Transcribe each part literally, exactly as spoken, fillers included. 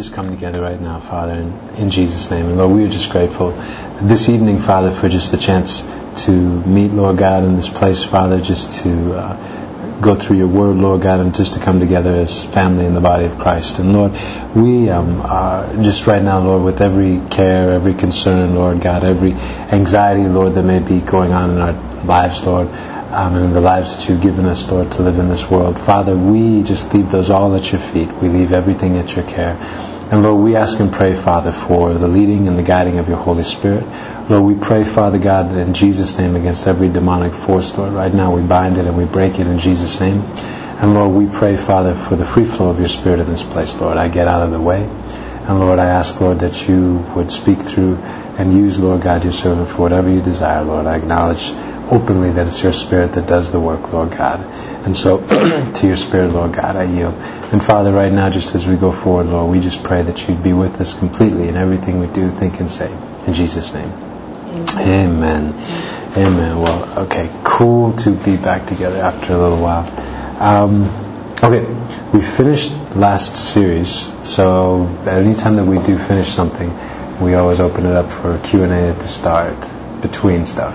just come together right now, Father, in, in Jesus' name. And Lord, we are just grateful this evening, Father, for just the chance to meet, Lord God, in this place, Father, just to uh, go through your word, Lord God, and just to come together as family in the body of Christ. And Lord, we um, are just right now, Lord, with every care, every concern, Lord God, every anxiety, Lord, that may be going on in our lives, Lord, Um, and in the lives that you've given us, Lord, to live in this world. Father, we just leave those all at your feet. We leave everything at your care. And Lord, we ask and pray, Father, for the leading and the guiding of your Holy Spirit. Lord, we pray, Father God, in Jesus' name against every demonic force, Lord. Right now we bind it and we break it in Jesus' name. And Lord, we pray, Father, for the free flow of your Spirit in this place, Lord. I get out of the way. And Lord, I ask, Lord, that you would speak through and use, Lord God, your servant for whatever you desire, Lord. I acknowledge openly that it's your Spirit that does the work, Lord God. And so, to your Spirit, Lord God, I yield. And Father, right now, just as we go forward, Lord, we just pray that you'd be with us completely in everything we do, think, and say. In Jesus' name. Amen. Amen. Amen. Well, okay, cool to be back together after a little while. Um, okay, we finished last series, so anytime that we do finish something, we always open it up for a Q and A at the start, between stuff.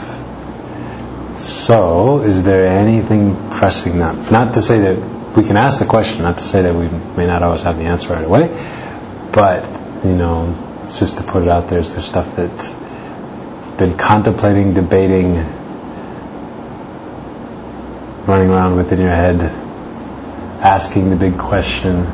So, is there anything pressing now? Not to say that we can ask the question, not to say that we may not always have the answer right away, but, you know, it's just to put it out there. Is there stuff that's been contemplating, debating, running around within your head, asking the big question?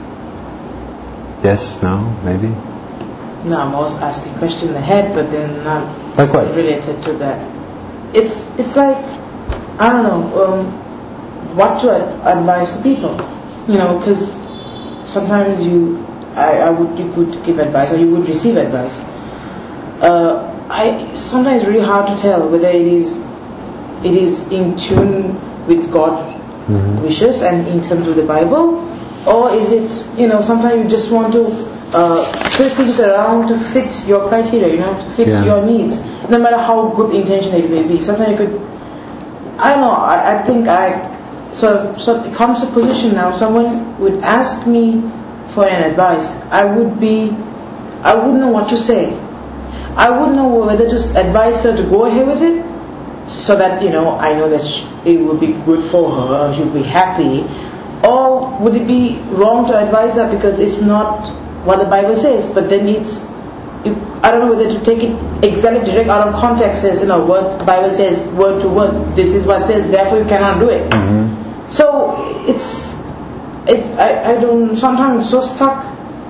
Yes? No? Maybe? No, I'm always asking question in the head, but then not like what? Related to that. It's it's like, I don't know, um, what to ad- advise to people, you know, because sometimes you, I, I would you could give advice or you would receive advice. Uh, I sometimes it's really hard to tell whether it is it is in tune with God's mm-hmm. wishes and in terms of the Bible, or is it, you know, sometimes you just want to uh, put things around to fit your criteria, you know, to fit yeah. your needs. No matter how good intention it may be, sometimes you could, I don't know, I, I think I, so, so it comes to a position now, someone would ask me for an advice, I would be, I wouldn't know what to say. I wouldn't know whether to advise her to go ahead with it, so that, you know, I know that she, it would be good for her, she would be happy, or would it be wrong to advise her because it's not what the Bible says, but then it's, I don't know whether to take it exactly direct out of context, says, you know, what the Bible says, word to word, this is what says, therefore you cannot do it. Mm-hmm. So, it's, it's, I, I don't, sometimes I'm so stuck,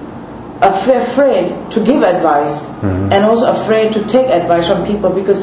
afraid to give advice, mm-hmm. and also afraid to take advice from people because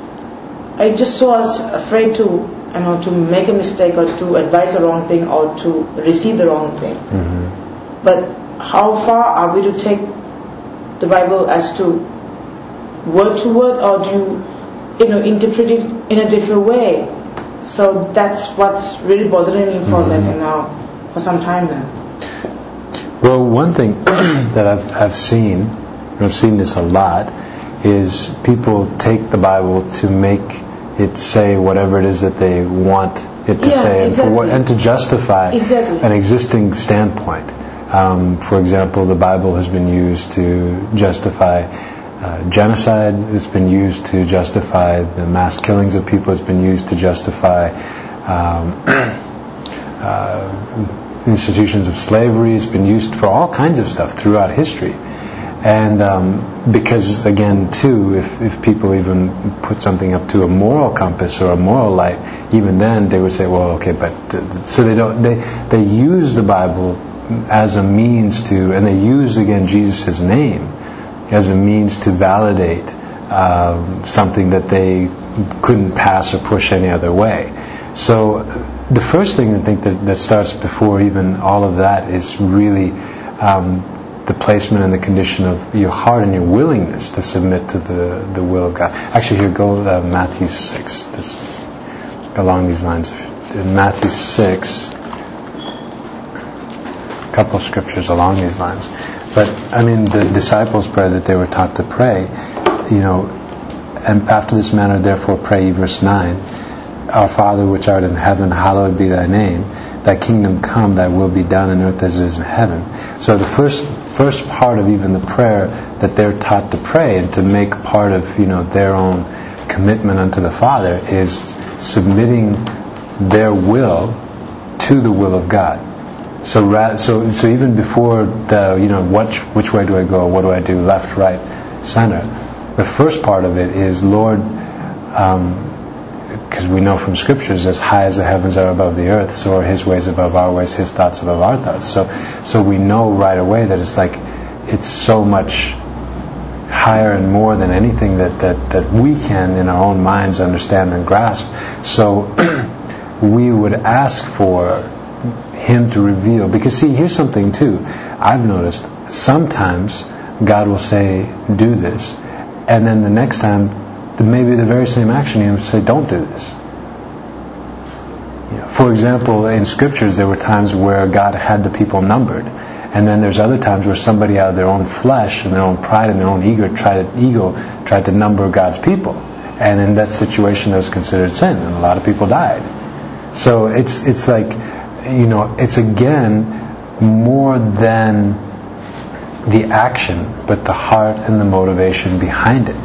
I just so was afraid to, you know, to make a mistake or to advise the wrong thing or to receive the wrong thing. Mm-hmm. But how far are we to take the Bible as to word to word, or do you, you know, interpret it in a different way? So that's what's really bothering me for mm-hmm. like now, for some time now. Well, one thing that I've I've seen, and I've seen this a lot, is people take the Bible to make it say whatever it is that they want it to yeah, say, exactly. and, for what, and to justify exactly. an existing standpoint. Um, for example, the Bible has been used to justify uh, genocide. It's been used to justify the mass killings of people. It's been used to justify um, uh, institutions of slavery. It's been used for all kinds of stuff throughout history. And um, because, again, too, if, if people even put something up to a moral compass or a moral light, even then they would say, well, okay, but th- so they don't. They they use the Bible as a means to, and they use again Jesus' name as a means to validate um, something that they couldn't pass or push any other way. So the first thing I think that, that starts before even all of that is really um, the placement and the condition of your heart and your willingness to submit to the, the will of God. Actually, here, go uh, Matthew six. This is along these lines. In Matthew six, couple of scriptures along these lines. But, I mean, the disciples' prayer that they were taught to pray, you know, and after this manner, therefore pray, verse nine, Our Father which art in heaven, hallowed be thy name. Thy kingdom come, thy will be done on earth as it is in heaven. So the first first part of even the prayer that they're taught to pray and to make part of, you know, their own commitment unto the Father is submitting their will to the will of God. So ra- so so even before the, you know, which which way do I go? What do I do? Left, right, center. The first part of it is, Lord, um, because we know from scriptures, as high as the heavens are above the earth, so are His ways above our ways, His thoughts above our thoughts. So, so we know right away that it's like, it's so much higher and more than anything that, that, that we can in our own minds understand and grasp. So we would ask for Him to reveal. Because see, here's something too. I've noticed sometimes God will say, do this, and then the next time, maybe the very same action, He would say, don't do this. You know, for example, in scriptures there were times where God had the people numbered, and then there's other times where somebody out of their own flesh and their own pride and their own ego tried to, ego tried to number God's people, and in that situation that was considered sin, and a lot of people died. So it's it's like, you know, it's again more than the action, but the heart and the motivation behind it.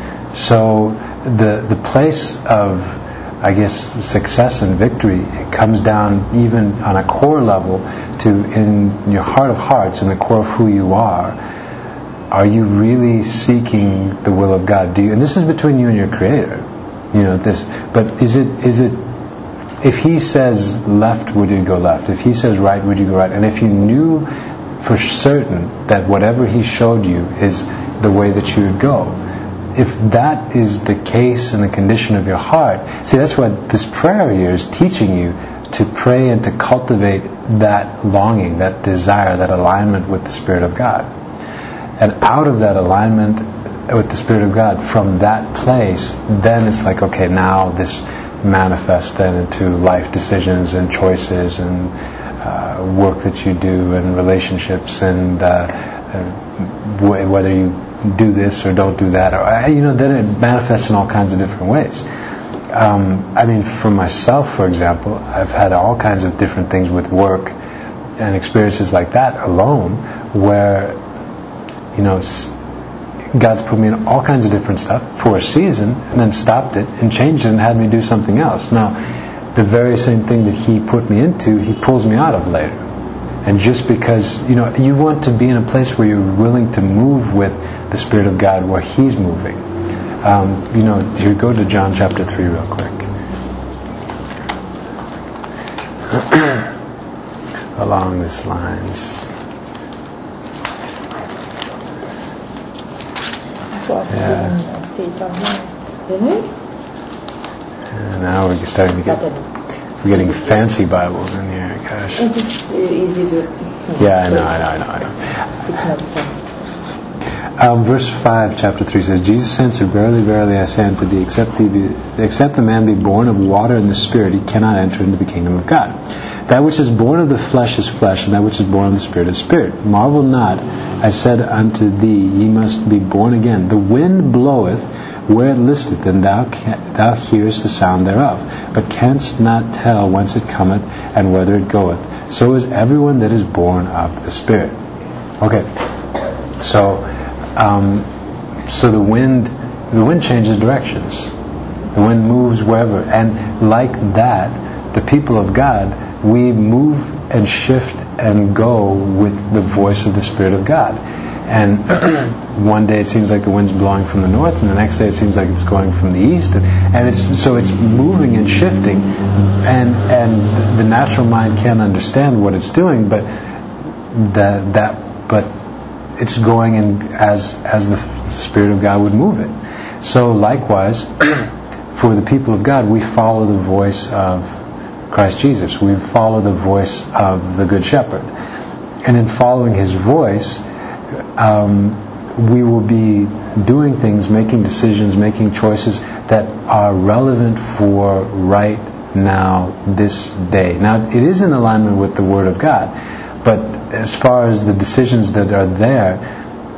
So the the place of, I guess, success and victory, it comes down even on a core level to, in your heart of hearts, in the core of who you are, are you really seeking the will of God? Do you, and this is between you and your Creator, you know, this, but is it, is it, if He says left, would you go left? If He says right, would you go right? And if you knew for certain that whatever He showed you is the way that you would go, if that is the case and the condition of your heart, see, that's what this prayer here is teaching you, to pray and to cultivate that longing, that desire, that alignment with the Spirit of God. And out of that alignment with the Spirit of God, from that place, then it's like, okay, now this manifests then into life decisions and choices and uh, work that you do and relationships and uh, uh, whether you do this or don't do that, or, you know, then it manifests in all kinds of different ways. Um, I mean, for myself, for example, I've had all kinds of different things with work and experiences like that alone, where, you know, God's put me in all kinds of different stuff for a season, and then stopped it and changed it and had me do something else. Now, the very same thing that He put me into, He pulls me out of later. And just because, you know, you want to be in a place where you're willing to move with the Spirit of God, where He's moving. Um, you know, you go to John chapter three real quick. Along these lines. Yeah. Really? And now we're starting to get, we're getting fancy Bibles in here. Gosh. It's just easy to. Yeah, I know, I know, I know, I know. It's not fancy. Um, verse five, chapter three says, Jesus answered, Verily, verily, I say unto thee, except, thee be, except a man be born of water and the Spirit, he cannot enter into the kingdom of God. That which is born of the flesh is flesh, and that which is born of the Spirit is spirit. Marvel not, I said unto thee, ye must be born again. The wind bloweth where it listeth, and thou ca- thou hearest the sound thereof, but canst not tell whence it cometh and whither it goeth. So is everyone that is born of the Spirit. Okay, so um, so the wind the wind changes directions. The wind moves wherever, and like that, the people of God, we move and shift and go with the voice of the Spirit of God. And one day it seems like the wind's blowing from the north, and the next day it seems like it's going from the east, and, and it's so it's moving and shifting, and and the natural mind can't understand what it's doing, but that that but it's going in as as the Spirit of God would move it. So likewise, for the people of God, we follow the voice of Christ Jesus. We follow the voice of the Good Shepherd, and in following His voice, um, we will be doing things, making decisions, making choices that are relevant for right now, this day. Now, it is in alignment with the Word of God, but as far as the decisions that are there,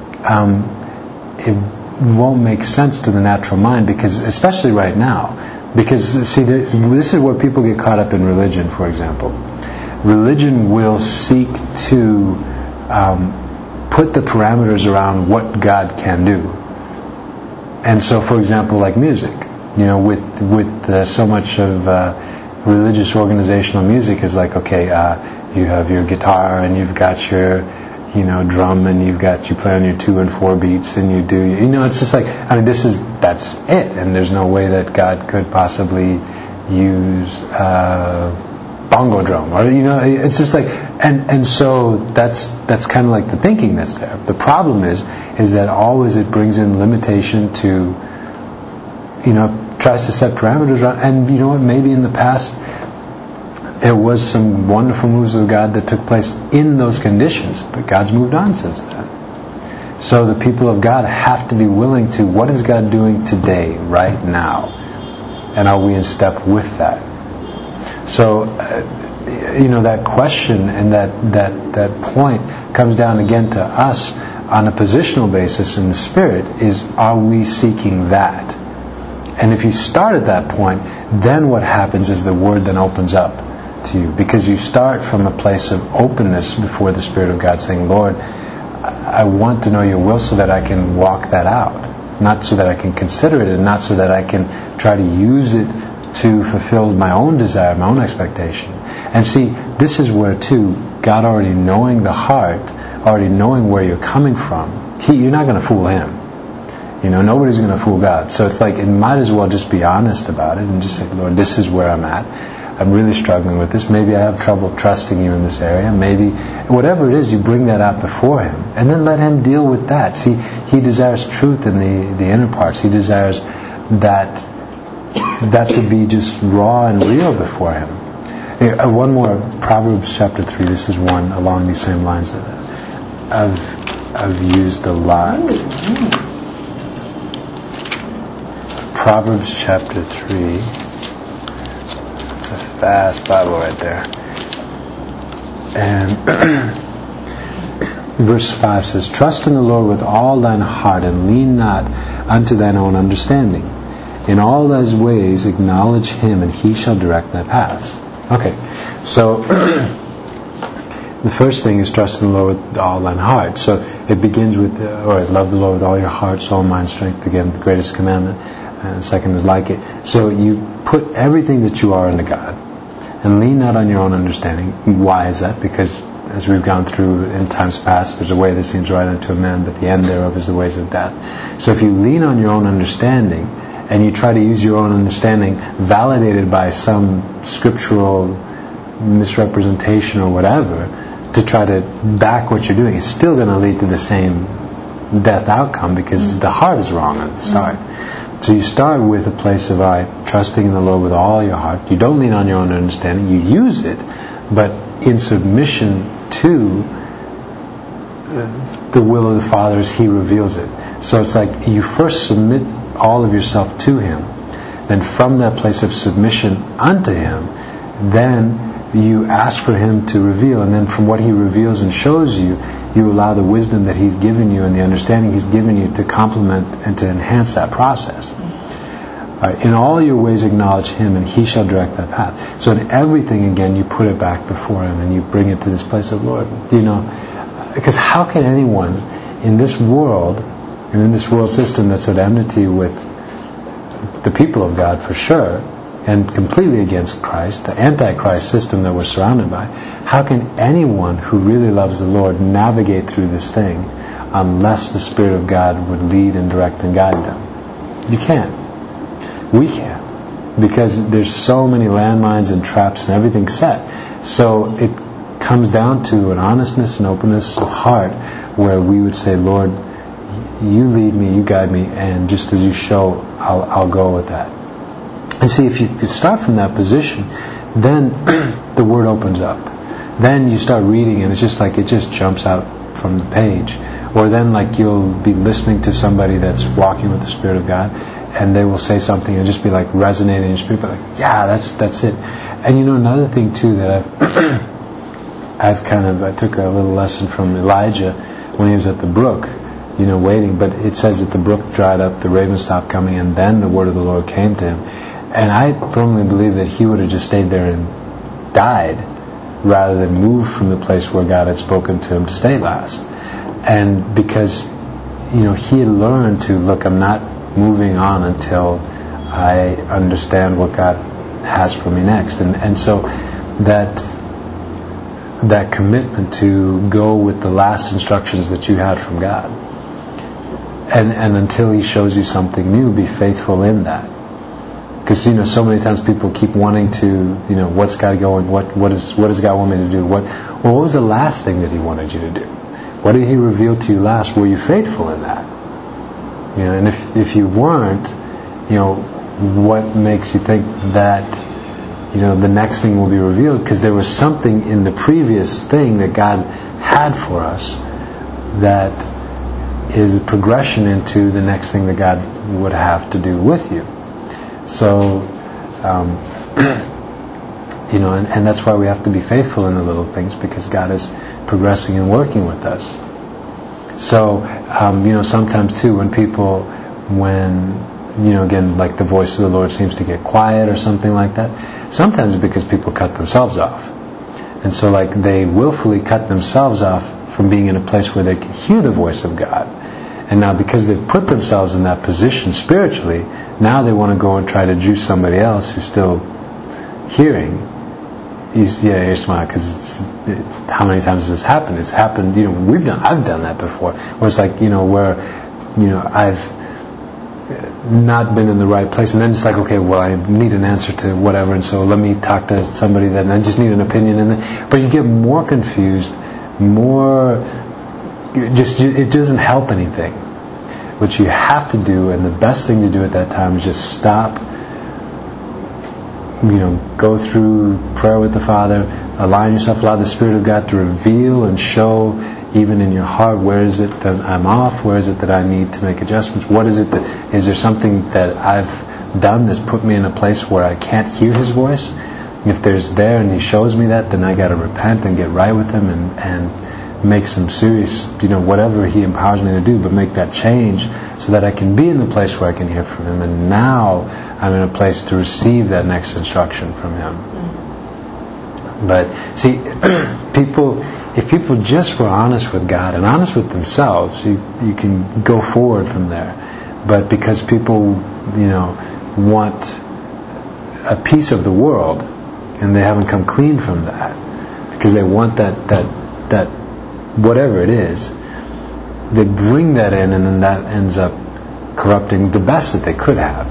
um, it won't make sense to the natural mind, because especially right now, Because, see, this is where people get caught up in religion, for example. Religion will seek to um, put the parameters around what God can do. And so, for example, like music, you know, with with uh, so much of uh, religious organizational music is like, okay, uh, you have your guitar and you've got your, you know, drum and you've got, you play on your two and four beats and you do, you know, it's just like, I mean, this is, that's it. And there's no way that God could possibly use uh, bongo drum, or, you know, it's just like, and, and so that's, that's kind of like the thinking that's there. The problem is, is that always it brings in limitation to, you know, tries to set parameters around, and you know what, maybe in the past there was some wonderful moves of God that took place in those conditions, but God's moved on since then. So the people of God have to be willing to, what is God doing today, right now? And are we in step with that? So, uh, you know, that question and that, that, that point comes down again to us on a positional basis in the Spirit is, are we seeking that? And if you start at that point, then what happens is the Word then opens up to you, because you start from a place of openness before the Spirit of God, saying, Lord, I want to know your will so that I can walk that out, not so that I can consider it, and not so that I can try to use it to fulfill my own desire, my own expectation. And see, this is where too, God already knowing the heart, already knowing where you're coming from, he, you're not going to fool Him. You know, nobody's going to fool God. So it's like, it might as well just be honest about it and just say, Lord, this is where I'm at. I'm really struggling with this. Maybe I have trouble trusting you in this area. Maybe, whatever it is, you bring that out before Him. And then let Him deal with that. See, He desires truth in the, the inner parts. He desires that, that to be just raw and real before Him. Uh, one more, Proverbs chapter three. This is one along these same lines that I've, I've used a lot. Proverbs chapter three. It's a fast Bible right there. And verse five says, Trust in the Lord with all thine heart, and lean not unto thine own understanding. In all thy ways acknowledge Him, and He shall direct thy paths. Okay, so the first thing is trust in the Lord with all thine heart. So it begins with, uh, or love the Lord with all your heart, soul, mind, strength. Again, the greatest commandment. And the second is like it. So you put everything that you are into God, and lean not on your own understanding. Why is that? Because as we've gone through in times past, there's a way that seems right unto a man, but the end thereof is the ways of death. So if you lean on your own understanding, and you try to use your own understanding validated by some scriptural misrepresentation or whatever to try to back what you're doing, it's still going to lead to the same death outcome, because mm-hmm. the heart is wrong at the start. Mm-hmm. So you start with a place of, all right, trusting in the Lord with all your heart. You don't lean on your own understanding. You use it, but in submission to the will of the Father as He reveals it. So it's like you first submit all of yourself to Him. Then from that place of submission unto Him, then you ask for Him to reveal. And then from what He reveals and shows you, you allow the wisdom that He's given you and the understanding He's given you to complement and to enhance that process. All right, in all your ways acknowledge Him, and He shall direct that path. So in everything, again, you put it back before Him and you bring it to this place of, Lord, you know, because how can anyone in this world, and in this world system that's at enmity with the people of God for sure, and completely against Christ, the Antichrist system that we're surrounded by, how can anyone who really loves the Lord navigate through this thing unless the Spirit of God would lead and direct and guide them? You can't. We can't. Because there's so many landmines and traps and everything set. So it comes down to an honestness and openness of heart where we would say, Lord, you lead me, you guide me, and just as you show, I'll, I'll go with that. And see, if you start from that position, then the Word opens up. Then you start reading, and it's just like it just jumps out from the page. Or then, like, you'll be listening to somebody that's walking with the Spirit of God, and they will say something and just be like resonating in your spirit, but like, yeah, that's that's it. And you know, another thing too that I've I've kind of I took a little lesson from Elijah when he was at the brook, you know, waiting. But it says that the brook dried up, the raven stopped coming, and then the word of the Lord came to him. and I firmly believe that he would have just stayed there and died rather than move from the place where God had spoken to him to stay last. And because, you know, he had learned to, look, I'm not moving on until I understand what God has for me next. And and so that that commitment to go with the last instructions that you had from God. And and until he shows you something new, be faithful in that. Because, you know, so many times people keep wanting to, you know, what's God going, what what is what does God want me to do? What well, what was the last thing that he wanted you to do? What did he reveal to you last? Were you faithful in that? You know, and if if you weren't, you know, what makes you think that, you know, the next thing will be revealed? Because there was something in the previous thing that God had for us that is a progression into the next thing that God would have to do with you. So, um, you know, and, and that's why we have to be faithful in the little things, because God is progressing and working with us. So, um, you know, sometimes too, when people, when, you know, again, like the voice of the Lord seems to get quiet or something like that, sometimes it's because people cut themselves off. And so, like, they willfully cut themselves off from being in a place where they can hear the voice of God. And now, because they've put themselves in that position spiritually, now they want to go and try to juice somebody else who's still hearing. You, yeah, you're smart, because it's, it, how many times has this happened? It's happened, you know, we've done, I've done that before, where it's like, you know, where, you know, I've not been in the right place, and then it's like, okay, well, I need an answer to whatever, and so let me talk to somebody that, and I just need an opinion, and then, but you get more confused, more, just, it doesn't help anything. What you have to do, and the best thing to do at that time, is just stop, you know, go through prayer with the Father, align yourself, allow the Spirit of God to reveal and show, even in your heart, where is it that I'm off, where is it that I need to make adjustments, what is it that, is there something that I've done that's put me in a place where I can't hear his voice? If there's there and he shows me that, then I got to repent and get right with him, and, and make some serious, you know, whatever he empowers me to do, but make that change so that I can be in the place where I can hear from him, and now I'm in a place to receive that next instruction from him. Mm-hmm. But see, people, if people just were honest with God and honest with themselves, you you can go forward from there. But because people, you know, want a piece of the world, and they haven't come clean from that, because they want that that that whatever it is, they bring that in, and then that ends up corrupting the best that they could have.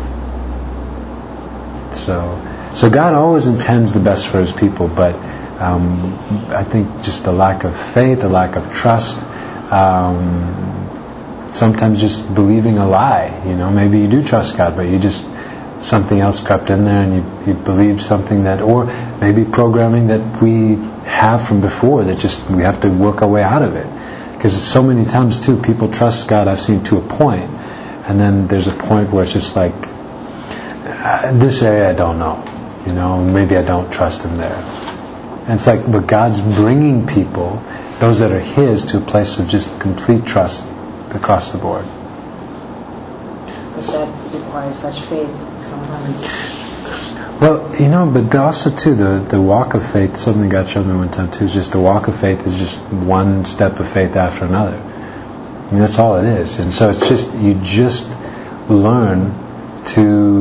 So, so God always intends the best for his people, but um, I think just the lack of faith, the lack of trust, um, sometimes just believing a lie. You know, maybe you do trust God, but you just, something else crept in there, and you, you believe something that, or maybe programming that we have from before, that just we have to work our way out of it. Because so many times too, people trust God, I've seen, to a point, and then there's a point where it's just like, uh, this area I don't know, you know, maybe I don't trust him there. And it's like, but God's bringing people, those that are his, to a place of just complete trust across the board. Because that requires such faith sometimes. Well, you know, but also too, the, the walk of faith, something God showed me one time too, is just the walk of faith is just one step of faith after another. I mean, that's all it is. And so it's just, you just learn to,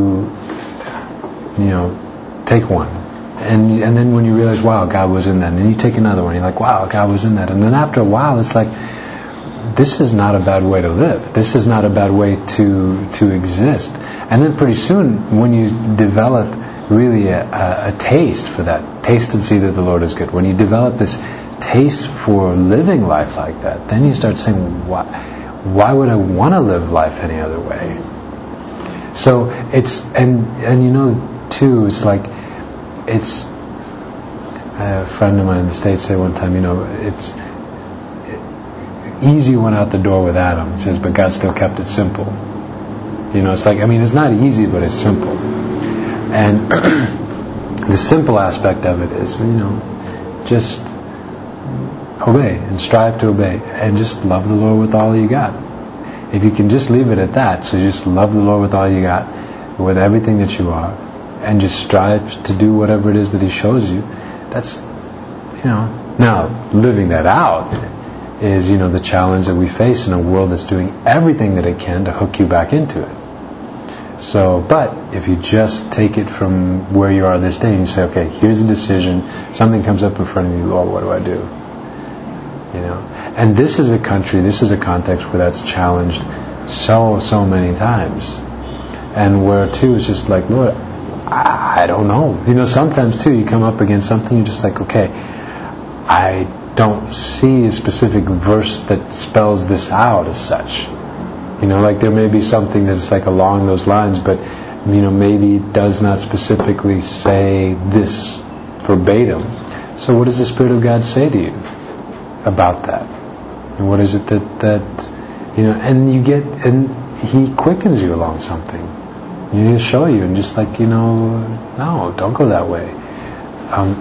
you know, take one. And and then when you realize, wow, God was in that, and then you take another one, you're like, wow, God was in that. And then after a while, it's like, this is not a bad way to live. This is not a bad way to to exist. And then pretty soon, when you develop really a, a, a taste for that, taste and see that the Lord is good. When you develop this taste for living life like that, then you start saying, why, why would I want to live life any other way? So it's, and and you know, too, it's like, it's, a friend of mine in the States said one time, you know, it's, easy went out the door with Adam. He says, but God still kept it simple. You know, it's like, I mean, it's not easy, but it's simple. And the simple aspect of it is, you know, just obey and strive to obey, and just love the Lord with all you got. If you can just leave it at that, so just love the Lord with all you got, with everything that you are, and just strive to do whatever it is that He shows you. That's, you know, now living that out is, you know, the challenge that we face in a world that's doing everything that it can to hook you back into it. So, but if you just take it from where you are this day and you say, okay, here's a decision, something comes up in front of you, Lord, what do I do? You know, and this is a country, this is a context where that's challenged so, so many times. And where too it's just like, Lord, I, I don't know. You know, sometimes too you come up against something, you're just like, okay, I don't see a specific verse that spells this out as such. You know, like there may be something that's like along those lines, but you know, maybe it does not specifically say this verbatim. So what does the Spirit of God say to you about that? And what is it that, that you know, and you get, and He quickens you along something. He'll show you and just like, you know, no, don't go that way. Um,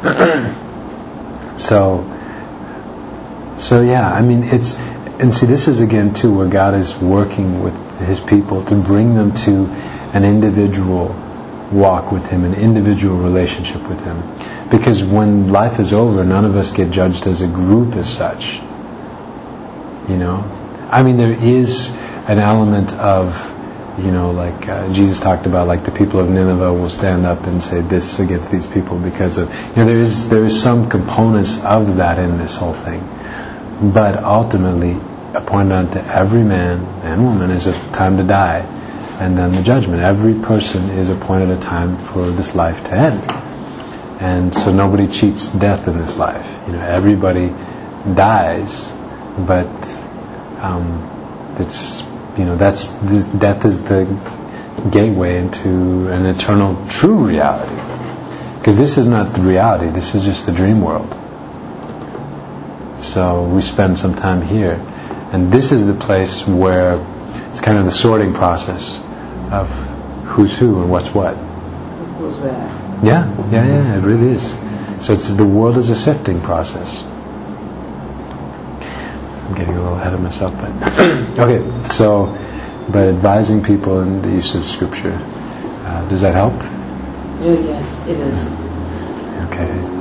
so, so yeah, I mean, it's, and see, this is again too where God is working with His people to bring them to an individual walk with Him, an individual relationship with Him. Because when life is over, none of us get judged as a group as such. You know? I mean, there is an element of, you know, like uh, Jesus talked about, like the people of Nineveh will stand up and say this against these people because of, you know, there is there is some components of that in this whole thing. But ultimately, appointed unto every man and woman is a time to die, and then the judgment. Every person is appointed a time for this life to end, and so nobody cheats death in this life. You know, everybody dies, but um, it's you know that's this, death is the gateway into an eternal true reality. Because this is not the reality. This is just the dream world. So we spend some time here. And this is the place where it's kind of the sorting process of who's who and what's what. Who's where? Yeah, yeah, yeah, it really is. So it's the world is a sifting process. So I'm getting a little ahead of myself, but okay. So, but advising people in the use of Scripture, uh, does that help? Yes, it is. Okay.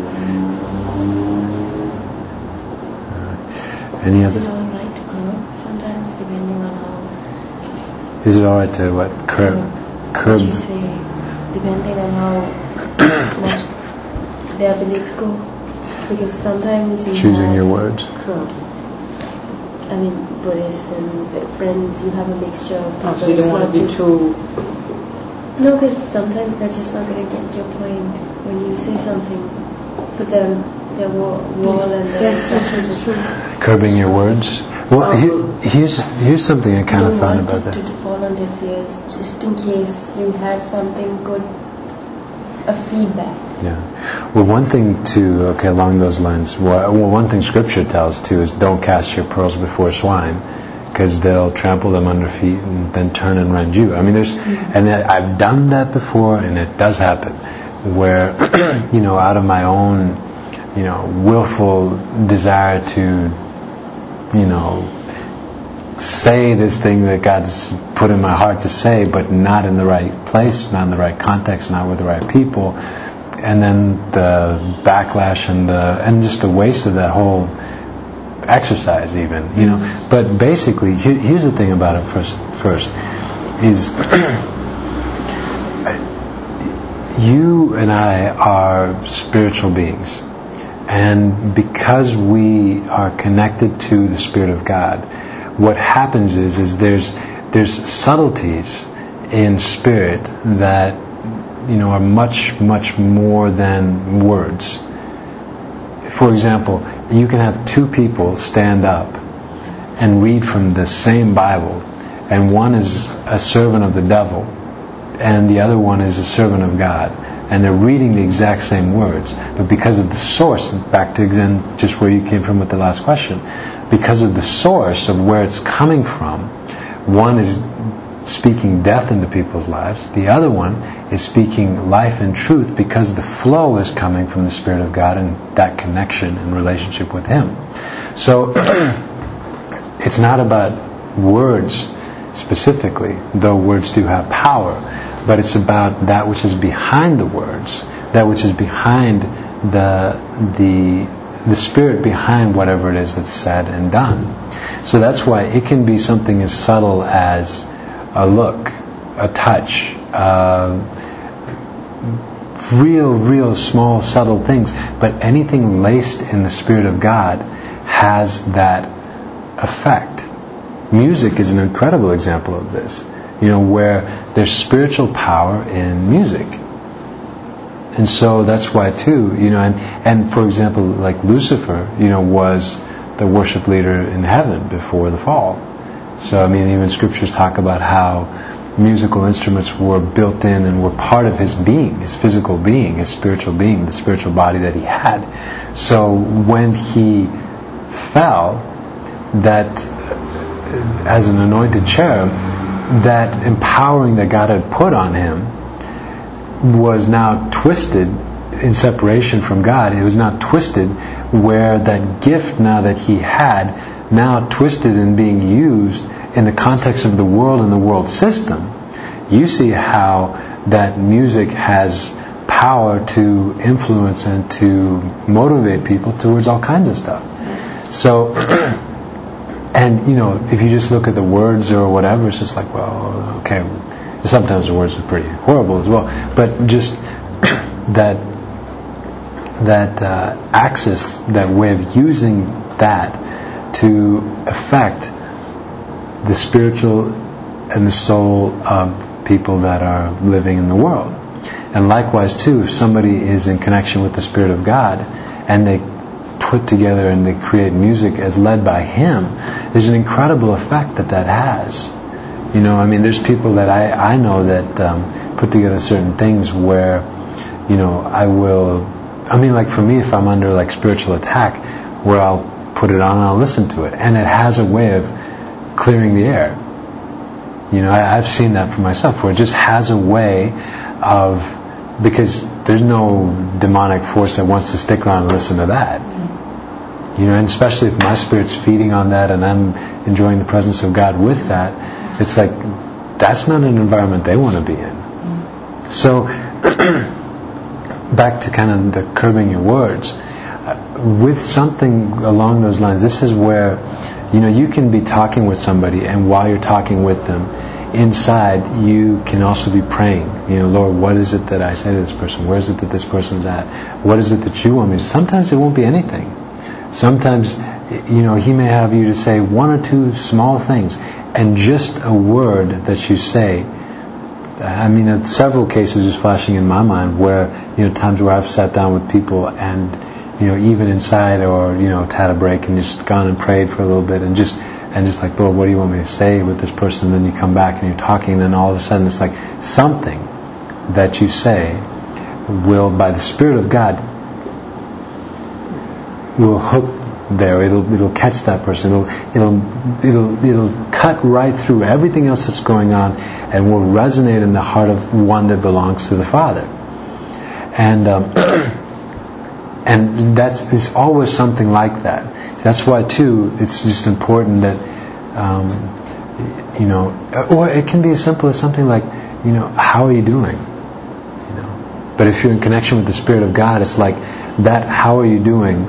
Any Is other? it alright to curb sometimes, depending on how... Is it alright to what? Curb? Curb? What you say, depending on how much their beliefs go. Because sometimes you Choosing have... your words? Curb. I mean, Buddhists and friends, you have a mixture of people. Oh, so you don't want to be just, too... No, because sometimes they're just not going to get your point when you say something for them. Their wall, wall and their yes, yes, it's true. Curbing your words. Well, here, here's here's something I kind of found about that. You don't want it to fall on deaf ears, just in case you have something good, a feedback. Yeah. Well, one thing too. Okay, along those lines. Well, one thing Scripture tells too is don't cast your pearls before swine, because they'll trample them under feet and then turn and rend you. I mean, there's, mm-hmm. and I've done that before, and it does happen, where you know, out of my own. You know, willful desire to, you know, say this thing that God's put in my heart to say, but not in the right place, not in the right context, not with the right people, and then the backlash and the and just the waste of that whole exercise, even, you know. But basically, here, here's the thing about it. First, first is you and I are spiritual beings. And because we are connected to the Spirit of God, what happens is, is there's there's subtleties in spirit that, you know, are much, much more than words. For example, you can have two people stand up and read from the same Bible, and one is a servant of the devil, and the other one is a servant of God. And they're reading the exact same words, but because of the source, back to again just where you came from with the last question, because of the source of where it's coming from, one is speaking death into people's lives, the other one is speaking life and truth, because the flow is coming from the Spirit of God and that connection and relationship with Him. So it's not about words specifically, though words do have power. but it's about that which is behind the words, that which is behind the the the spirit behind whatever it is that's said and done. So that's why it can be something as subtle as a look, a touch, uh, real, real small, subtle things. But anything laced in the Spirit of God has that effect. Music is an incredible example of this. You know, where there's spiritual power in music. And so that's why too, you know, and, and for example, like Lucifer, you know, was the worship leader in heaven before the fall. So, I mean, even scriptures talk about how musical instruments were built in and were part of his being, his physical being, his spiritual being, the spiritual body that he had. So when he fell, that as an anointed cherub, that empowering that God had put on him was now twisted in separation from God. It was now twisted where that gift now that he had, now twisted and being used in the context of the world and the world system. You see how that music has power to influence and to motivate people towards all kinds of stuff. So, and you know, if you just look at the words or whatever, it's just like, well, okay, sometimes the words are pretty horrible as well, but just that that uh, axis, that way of using that to affect the spiritual and the soul of people that are living in the world. And likewise too, if somebody is in connection with the Spirit of God and they put together and they create music as led by Him, there's an incredible effect that that has. You know, I mean, there's people that I, I know that um, put together certain things where, you know, I will, I mean, like for me, if I'm under like spiritual attack, where I'll put it on and I'll listen to it, and it has a way of clearing the air. You know, I, I've seen that for myself, where it just has a way of, because there's no demonic force that wants to stick around and listen to that. You know, and especially if my spirit's feeding on that and I'm enjoying the presence of God with that, it's like, that's not an environment they want to be in. So, back to kind of the curbing your words, uh, with something along those lines, this is where, you know, you can be talking with somebody, and while you're talking with them, inside you can also be praying. You know, Lord, what is it that I say to this person? Where is it that this person's at? What is it that you want me to? Sometimes it won't be anything. Sometimes, you know, He may have you to say one or two small things, and just a word that you say. I mean, in several cases just flashing in my mind where, you know, times where I've sat down with people and, you know, even inside, or, you know, had a break and just gone and prayed for a little bit and just, and just like, Lord, what do you want me to say with this person? And then you come back and you're talking, and then all of a sudden it's like something that you say will, by the Spirit of God, will hook there. It'll it'll catch that person. It'll it'll it'll it'll cut right through everything else that's going on, and will resonate in the heart of one that belongs to the Father. And um, and that's it's always something like that. That's why too, it's just important that um, you know, or it can be as simple as something like, you know, how are you doing? You know, but if you're in connection with the Spirit of God, it's like that. How are you doing?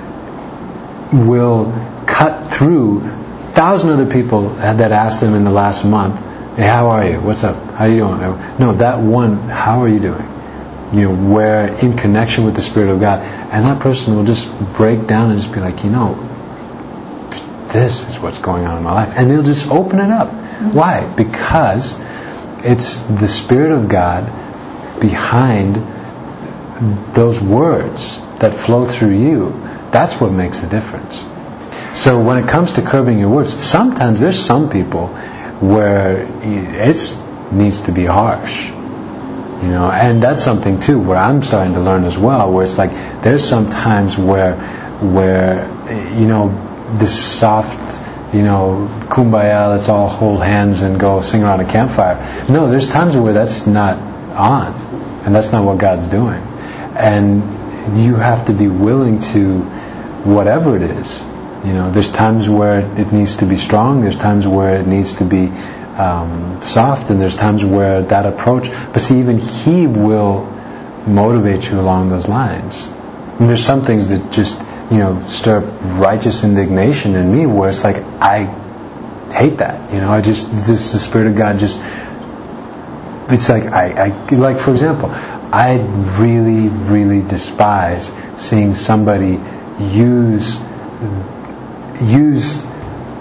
Will cut through a thousand other people that asked them in the last month, hey, how are you? What's up? How are you doing? No, that one, how are you doing? You know, where in connection with the Spirit of God, and that person will just break down and just be like, you know, this is what's going on in my life. And they'll just open it up. Mm-hmm. Why? Because it's the Spirit of God behind those words that flow through you. That's what makes a difference. So when it comes to curbing your words, sometimes there's some people where it needs to be harsh. You know, and that's something too where I'm starting to learn as well, where it's like there's some times where where you know, this soft, you know, kumbaya, let's all hold hands and go sing around a campfire. No, there's times where that's not on, and that's not what God's doing. And you have to be willing to, whatever it is, you know, there's times where it needs to be strong, there's times where it needs to be um, soft, and there's times where that approach, but see, even He will motivate you along those lines. And there's some things that just, you know, stir up righteous indignation in me, where it's like, I hate that, you know, I just, just the Spirit of God just, it's like, I, I like, for example, I really, really despise seeing somebody use use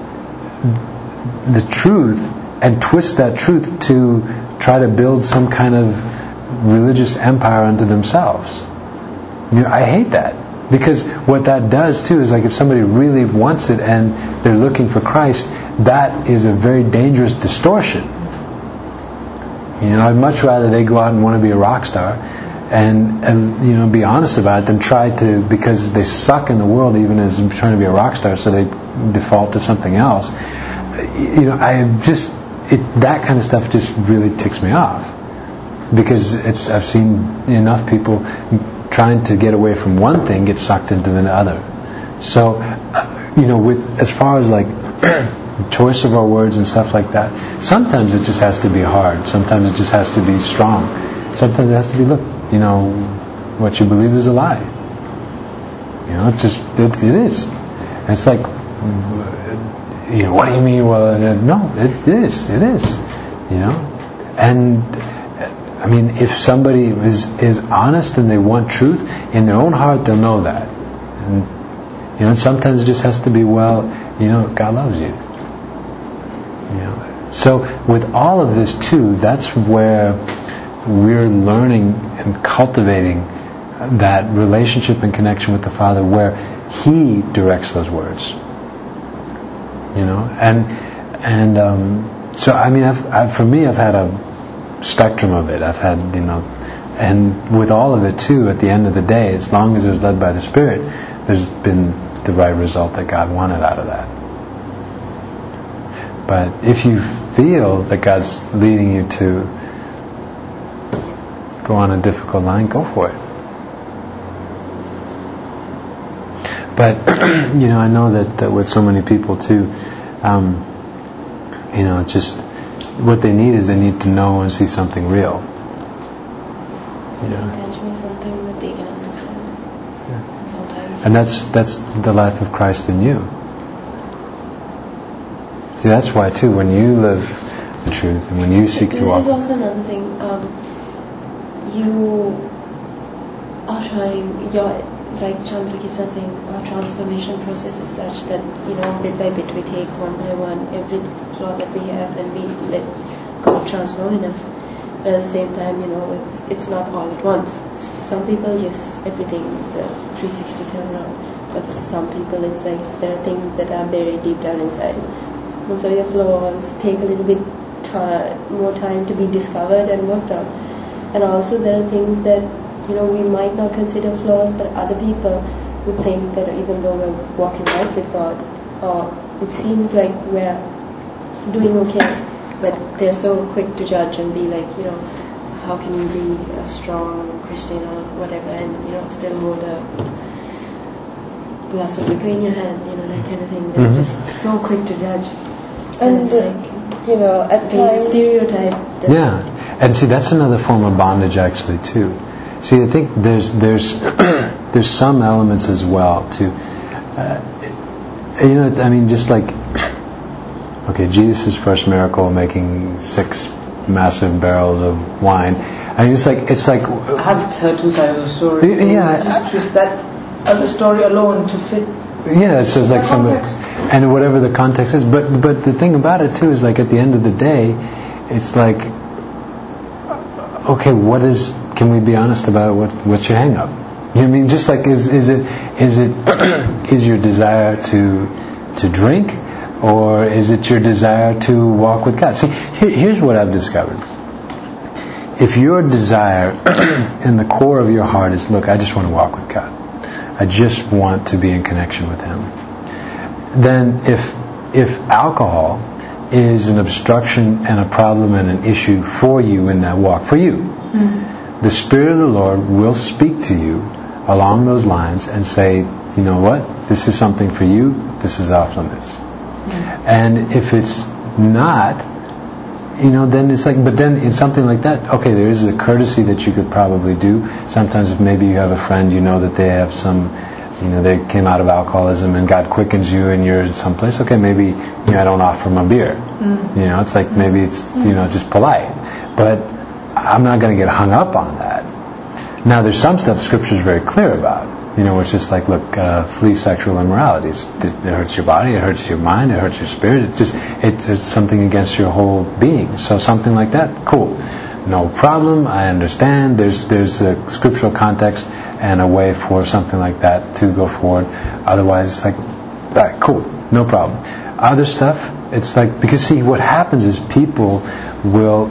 the truth and twist that truth to try to build some kind of religious empire unto themselves. You know, I hate that, because what that does too is, like, if somebody really wants it and they're looking for Christ, that is a very dangerous distortion. You know, I'd much rather they go out and want to be a rock star and, and you know, be honest about it, than try to, because they suck in the world even as trying to be a rock star, so they default to something else. You know, I just, it, that kind of stuff just really ticks me off, because it's, I've seen enough people trying to get away from one thing get sucked into the other. So, uh, you know, with, as far as like choice of our words and stuff like that, sometimes it just has to be hard, sometimes it just has to be strong, sometimes it has to be, look, you know, what you believe is a lie. You know, it just, it, it is. And it's like, you know, what do you mean? Well, no, it is, it is, you know. And I mean, if somebody is, is honest and they want truth in their own heart, they'll know that. And, you know, sometimes it just has to be, well, you know, God loves you. You know. So with all of this too, that's where we're learning and cultivating that relationship and connection with the Father, where He directs those words. You know, and and um, so I mean, I've, I've, for me, I've had a spectrum of it. I've had, you know, and with all of it too, at the end of the day, as long as it was led by the Spirit, there's been the right result that God wanted out of that. But if you feel that God's leading you to go on a difficult line, go for it. But, you know, I know that, that with so many people too, um, you know, just what they need is they need to know and see something real. You know. Something that they can understand. Yeah. Sometimes. And that's that's the life of Christ in you. See, that's why too, when you live the truth and when you seek to walk. This is also another thing. Um, you are trying, your, like Chandra keeps on saying, our transformation process is such that, you know, bit by bit we take one by one every flaw that we have and we let God transform in us. But at the same time, you know, it's it's not all at once. For some people, yes, everything is a three sixty turnaround. But for some people, it's like there are things that are buried deep down inside. And so your flaws take a little bit t- more time to be discovered and worked on. And also there are things that, you know, we might not consider flaws, but other people would think that even though we're walking right with God, or it seems like we're doing okay, but they're so quick to judge and be like, you know, how can you be a strong Christian or whatever, and, you know, still hold a glass of liquor in your hand, you know, that kind of thing. They're mm-hmm. just so quick to judge. And, and it's like, you know, at they times stereotype. Yeah, and see, that's another form of bondage actually too. See, I think there's there's there's some elements as well too. Uh, you know, I mean, just like, okay, Jesus' first miracle, making six massive barrels of wine. I mean, it's like it's like. I have heard two sides of the story. Yeah, just twist that uh, story alone to fit. Yeah, so it's like somebody, and whatever the context is. But but the thing about it too is, like, at the end of the day, it's like, okay, what is? Can we be honest about what what's your hang up? You know what I mean? Just like, is is it is it is your desire to to drink, or is it your desire to walk with God? See, here, here's what I've discovered. If your desire in the core of your heart is, look, I just want to walk with God, I just want to be in connection with Him, then if if alcohol is an obstruction and a problem and an issue for you in that walk, for you, mm-hmm. the Spirit of the Lord will speak to you along those lines and say, you know what, this is something for you, this is off limits. Mm-hmm. And if it's not, you know, then it's like, but then in something like that, okay, there is a courtesy that you could probably do. Sometimes if maybe you have a friend, you know that they have some, you know, they came out of alcoholism and God quickens you and you're in some place, okay, maybe, you know, I don't offer them a beer. Mm. You know, it's like maybe it's, you know, just polite. But I'm not going to get hung up on that. Now there's some stuff Scripture is very clear about. You know, it's just like, look, uh, flee sexual immorality. It's, it, it hurts your body, it hurts your mind, it hurts your spirit. It just, it's, it's something against your whole being. So something like that, cool, no problem. I understand. There's there's a scriptural context and a way for something like that to go forward. Otherwise, it's like, all right, cool, no problem. Other stuff, it's like, because see, what happens is people will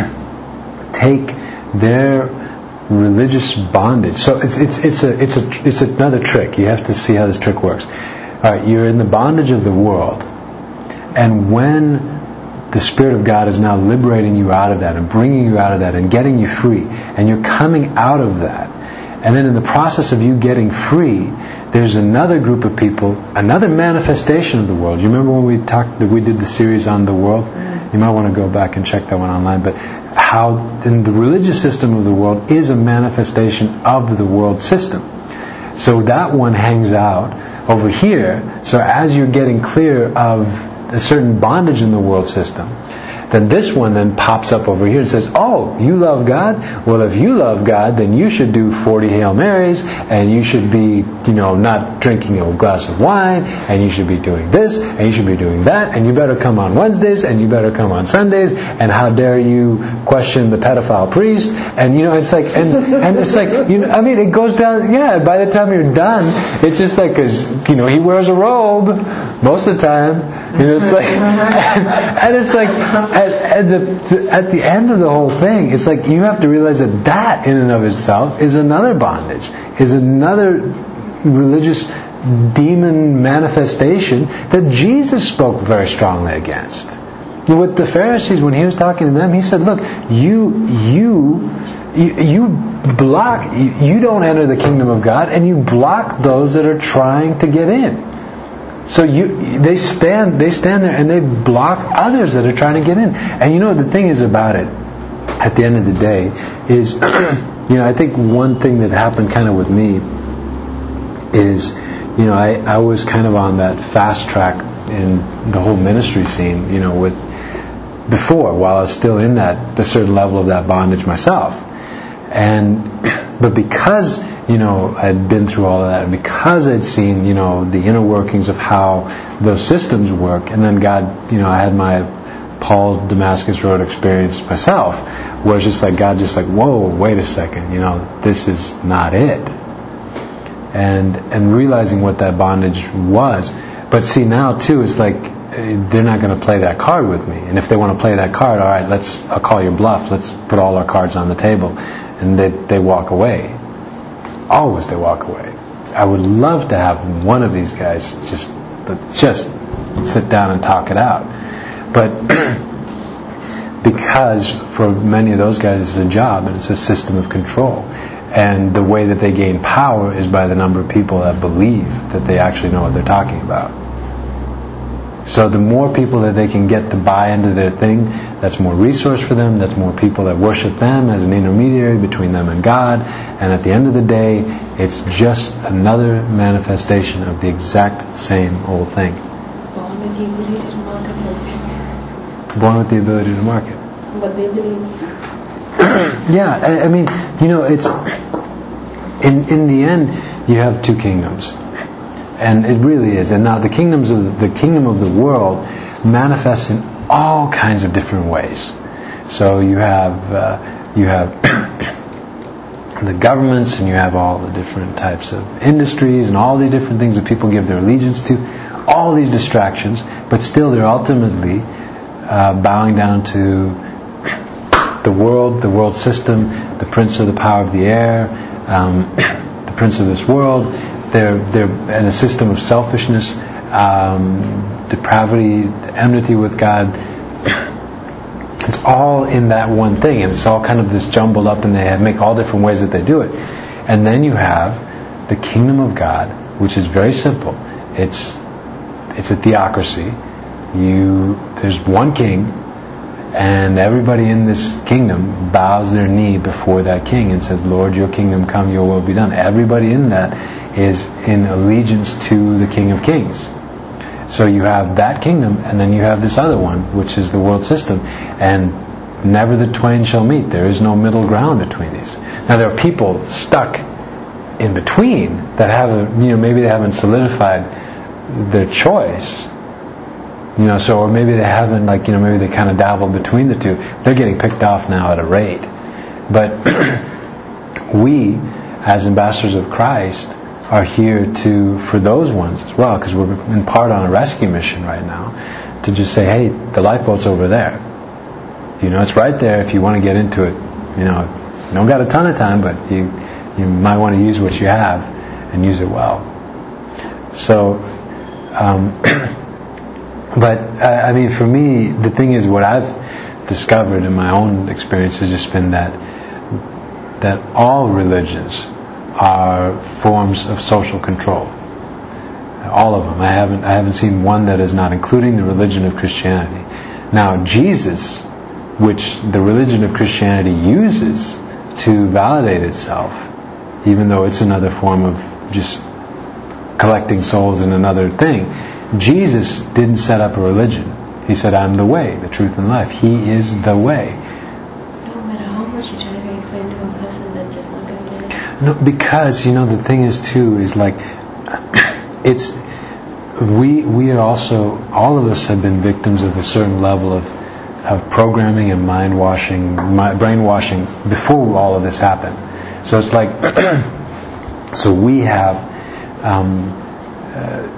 take their religious bondage. So it's it's it's a it's a it's another trick. You have to see how this trick works. All right, you're in the bondage of the world, and when the Spirit of God is now liberating you out of that and bringing you out of that and getting you free, and you're coming out of that, and then in the process of you getting free, there's another group of people, another manifestation of the world. You remember when we talked, that we did the series on the world? You might want to go back and check that one online. But how in the religious system of the world is a manifestation of the world system. So that one hangs out over here. So as you're getting clear of a certain bondage in the world system, then this one then pops up over here and says, oh, you love God? Well, if you love God, then you should do forty Hail Marys, and you should be, you know, not drinking a glass of wine, and you should be doing this, and you should be doing that, and you better come on Wednesdays, and you better come on Sundays, and how dare you question the pedophile priest, and, you know, it's like, and, and it's like, you know, I mean, it goes down, yeah, by the time you're done, it's just like, cause, you know, he wears a robe most of the time. You know, it's like, and, and it's like, at, at the at the end of the whole thing, it's like you have to realize that that in and of itself is another bondage, is another religious demon manifestation that Jesus spoke very strongly against. With the Pharisees, when he was talking to them, he said, "Look, you you you, you block, you, you don't enter the kingdom of God, and you block those that are trying to get in." So you, they stand, they stand there and they block others that are trying to get in. And you know the thing is about it, at the end of the day, is, you know, I think one thing that happened kind of with me is, you know, I, I was kind of on that fast track in the whole ministry scene, you know, with before, while I was still in that, the certain level of that bondage myself. And, but because, you know, I'd been through all of that, and because I'd seen, you know, the inner workings of how those systems work, and then God, you know, I had my Paul Damascus Road experience myself, where it's just like God just like, whoa, wait a second, you know, this is not it. And and realizing what that bondage was. But see, now too, it's like they're not going to play that card with me. And if they want to play that card, all right, let's, I'll call your bluff. Let's put all our cards on the table. And they they walk away. Always they walk away. I would love to have one of these guys just just sit down and talk it out. But because for many of those guys it's a job and it's a system of control. And the way that they gain power is by the number of people that believe that they actually know what they're talking about. So the more people that they can get to buy into their thing, that's more resource for them, that's more people that worship them as an intermediary between them and God, and at the end of the day, it's just another manifestation of the exact same old thing. Born with the ability to market something. Born with the ability to market. But they believe. Yeah, I, I mean, you know, it's, in in the end, you have two kingdoms. And it really is. And now the kingdoms of the, the kingdom of the world manifests in all kinds of different ways. So you have uh, you have the governments, and you have all the different types of industries, and all the different things that people give their allegiance to. All these distractions, but still they're ultimately uh, bowing down to the world, the world system, the prince of the power of the air, um, the prince of this world. They're they're in a system of selfishness, um, depravity, enmity with God. It's all in that one thing, and it's all kind of this jumbled up, and they have, make all different ways that they do it. And then you have the kingdom of God, which is very simple. It's it's a theocracy. You there's one king. And everybody in this kingdom bows their knee before that king and says, Lord, your kingdom come, your will be done. Everybody in that is in allegiance to the King of Kings. So you have that kingdom, and then you have this other one, which is the world system. And never the twain shall meet. There is no middle ground between these. Now there are people stuck in between that haven't, you know, maybe they haven't solidified their choice. You know, so, or maybe they haven't, like, you know, maybe they kind of dabbled between the two. They're getting picked off now at a rate. But we, as ambassadors of Christ, are here to, for those ones as well, because we're in part on a rescue mission right now, to just say, hey, the lifeboat's over there. You know, it's right there if you want to get into it. You know, you don't got a ton of time, but you, you might want to use what you have and use it well. So, um, but, uh, I mean, for me, the thing is, what I've discovered in my own experience has just been that that all religions are forms of social control. All of them. I haven't I haven't seen one that is not, including the religion of Christianity. Now, Jesus, which the religion of Christianity uses to validate itself, even though it's another form of just collecting souls in another thing, Jesus didn't set up a religion. He said, I'm the way, the truth, and life. He is the way. No matter how much you try to explain to a person, they're just not going to get it. No, because, you know, the thing is, too, is like, it's, we we are also, all of us have been victims of a certain level of, of programming and mind washing, brainwashing before all of this happened. So it's like, so we have, um, uh,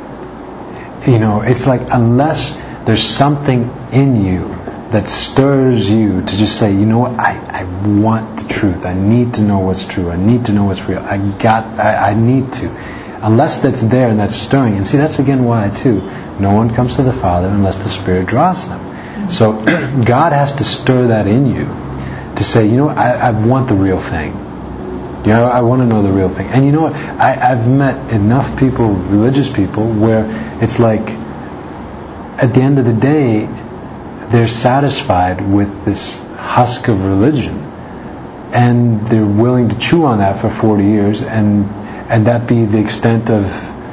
you know, it's like, unless there's something in you that stirs you to just say, you know what, I, I want the truth. I need to know what's true. I need to know what's real. I got, I, I need to. Unless that's there and that's stirring. And see, that's again why, too, no one comes to the Father unless the Spirit draws them. So God has to stir that in you to say, you know, I, I want the real thing. You know, I want to know the real thing. And you know what? I, I've met enough people, religious people, where it's like, at the end of the day, they're satisfied with this husk of religion. And they're willing to chew on that for forty years, and and that be the extent of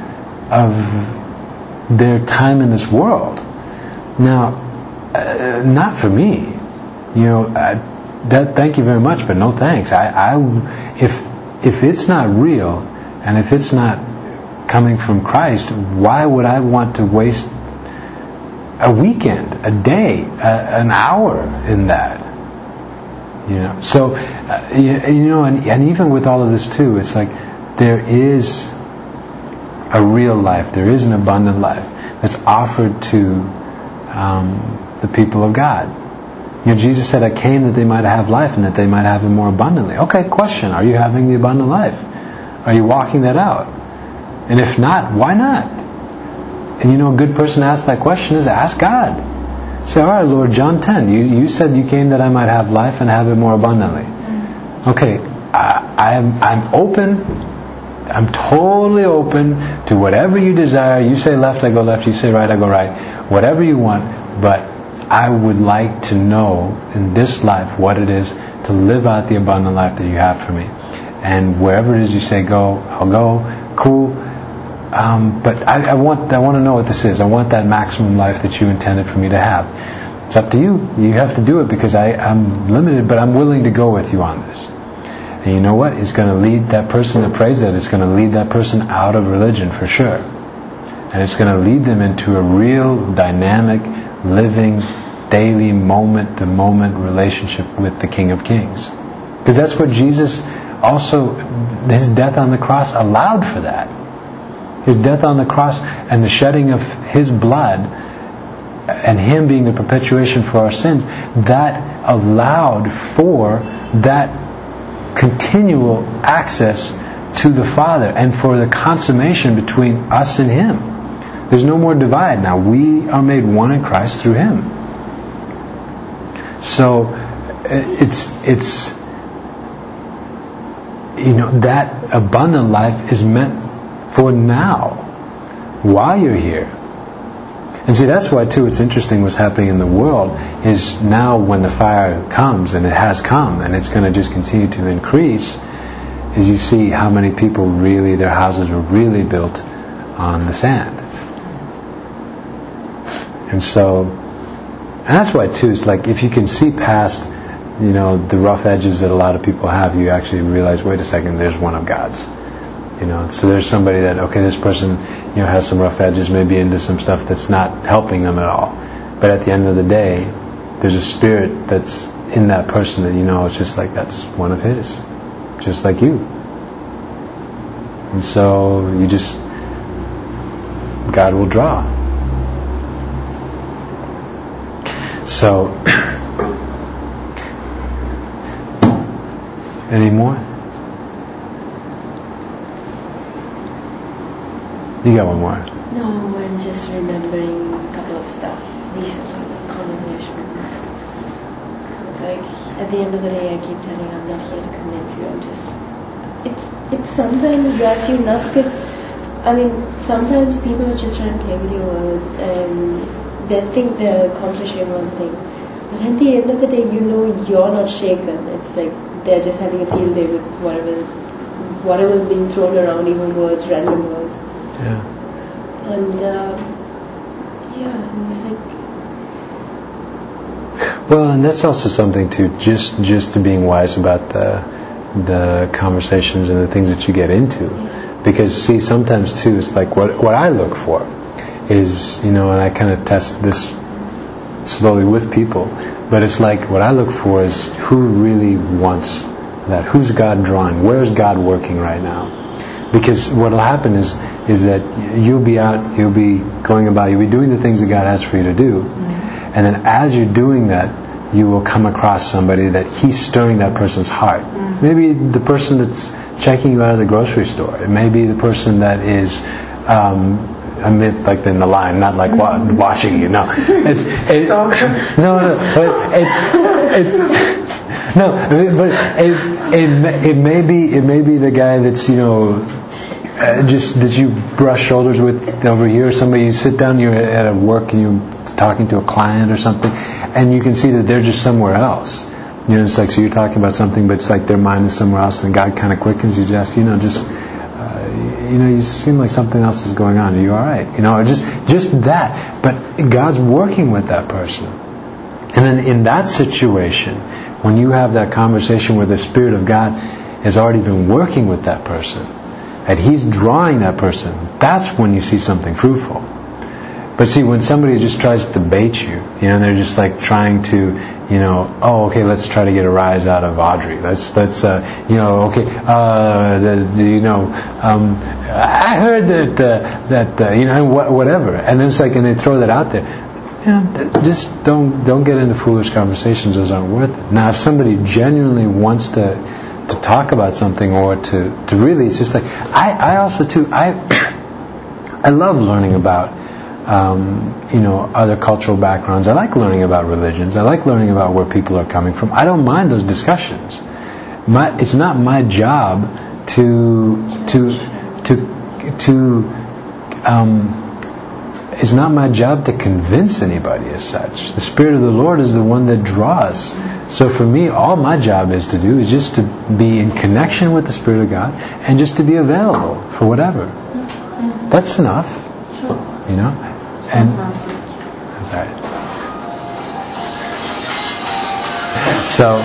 of their time in this world. Now, uh, not for me. You know, uh, that. Thank you very much, but no thanks. I, I, if if it's not real, and if it's not coming from Christ, why would I want to waste a weekend, a day, a, an hour in that? You know. So, uh, you, you know, and, and even with all of this too, it's like there is a real life. There is an abundant life that's offered to um, the people of God. You know, Jesus said, I came that they might have life and that they might have it more abundantly. Okay, question. Are you having the abundant life? Are you walking that out? And if not, why not? And you know, a good person to ask that question is ask God. Say, all right, Lord, John ten, you, you said you came that I might have life and have it more abundantly. Okay, I, I am, I'm open. I'm totally open to whatever you desire. You say left, I go left. You say right, I go right. Whatever you want, but I would like to know in this life what it is to live out the abundant life that you have for me. And wherever it is you say go, I'll go. Cool. Um, but I, I want I want to know what this is. I want that maximum life that you intended for me to have. It's up to you. You have to do it because I, I'm limited, but I'm willing to go with you on this. And you know what? It's going to lead that person that prays that. It's going to lead that person out of religion for sure. And it's going to lead them into a real, dynamic, living, daily, moment-to-moment relationship with the King of Kings. Because that's what Jesus also, His death on the cross allowed for that. His death on the cross and the shedding of His blood and Him being the perpetuation for our sins, that allowed for that continual access to the Father and for the consummation between us and Him. There's no more divide now. We are made one in Christ through Him. So it's it's you know, that abundant life is meant for now, while you're here. And see, that's why too, it's interesting what's happening in the world is now when the fire comes, and it has come, and it's going to just continue to increase, is you see how many people really, their houses were really built on the sand. And so, and that's why too, it's like if you can see past, you know, the rough edges that a lot of people have, you actually realize, wait a second, there's one of God's. You know, so there's somebody that, okay, this person, you know, has some rough edges, maybe into some stuff that's not helping them at all. But at the end of the day, there's a spirit that's in that person that, you know, it's just like that's one of His, just like you. And so you just, God will draw. So, any more? You got one more. No, I'm just remembering a couple of stuff recently, conversations. It's like, at the end of the day, I keep telling you, I'm not here to convince you. I'm just, it's it's sometimes drives you nuts because, I mean, sometimes people are just trying to play with your words and they think they're accomplishing one thing. But at the end of the day, you know you're not shaken. It's like they're just having a field day with whatever, whatever's being thrown around, even words, random words. Yeah. And uh, yeah, it's like. Well, and that's also something too. Just just to being wise about the the conversations and the things that you get into, because see, sometimes too, it's like what what I look for is, you know, and I kind of test this slowly with people, but it's like what I look for is who really wants that. Who's God drawing? Where's God working right now? Because what will happen is is that you'll be out, you'll be going about, you'll be doing the things that God has for you to do, mm-hmm. and then as you're doing that, you will come across somebody that He's stirring that person's heart. Mm-hmm. Maybe the person that's checking you out of the grocery store. It may be the person that is um, amid, like in the line, not like mm-hmm. wa- washing you. No, it's, it's no, no, but it's, it's no, but it, it it may be it may be the guy that's, you know. Uh, just that you brush shoulders with over here, somebody you sit down, you're at a work and you're talking to a client or something, and you can see that they're just somewhere else. You know, it's like, so you're talking about something, but it's like their mind is somewhere else, and God kind of quickens you. Just, you know, just, uh, you know, you seem like something else is going on. Are you all right? You know, or just, just that. But God's working with that person, and then in that situation, when you have that conversation where the Spirit of God has already been working with that person, and He's drawing that person, that's when you see something fruitful. But see, when somebody just tries to bait you, you know, they're just like trying to, you know, oh, okay, let's try to get a rise out of Audrey. Let's, let's, uh, you know, okay, uh, the, the, you know, um, I heard that, uh, that, uh, you know, wh- whatever. And then it's like, and they throw that out there. You know, just don't, don't get into foolish conversations. Those aren't worth it. Now, if somebody genuinely wants to, to talk about something, or to, to really, it's just like, I, I also too, I I love learning about, um, you know, other cultural backgrounds. I like learning about religions. I like learning about where people are coming from. I don't mind those discussions. My, it's not my job to, to, to, to, um, it's not my job to convince anybody as such. The Spirit of the Lord is the one that draws. So for me, all my job is to do is just to be in connection with the Spirit of God and just to be available for whatever. That's enough. You know? And that's all right. So,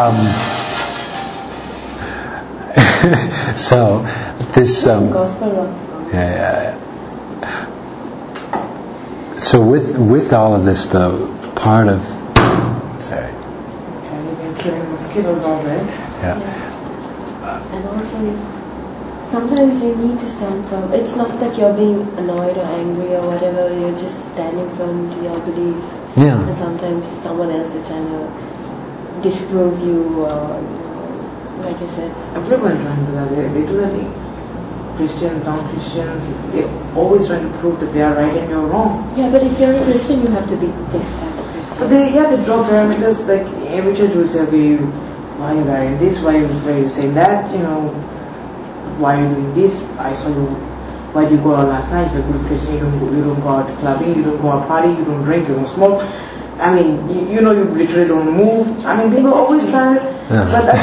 um, so this um, yeah, yeah, yeah. So with with all of this, though, part of sorry. Killing mosquitoes already. Yeah. yeah. And also, sometimes you need to stand firm. It's not that you're being annoyed or angry or whatever. You're just standing firm to your belief. Yeah. And sometimes someone else is trying to disprove you, or, you know, like I said. Everyone trying to do that. They, they do that. Christians, non-Christians, they always try to prove that they are right and you're wrong. Yeah, but if you're a Christian, you have to be this type of Christian. But they, yeah, they draw parameters. Like every church will say, why are you wearing this? Why are you saying that? You know, why are you doing this? I saw you Why did you go out last night? If you're a good Christian, you don't go, you don't go out clubbing, you don't go out party, you don't drink, you don't smoke. I mean, you, you know, you literally don't move. I mean, people are always trying to. Yeah. But I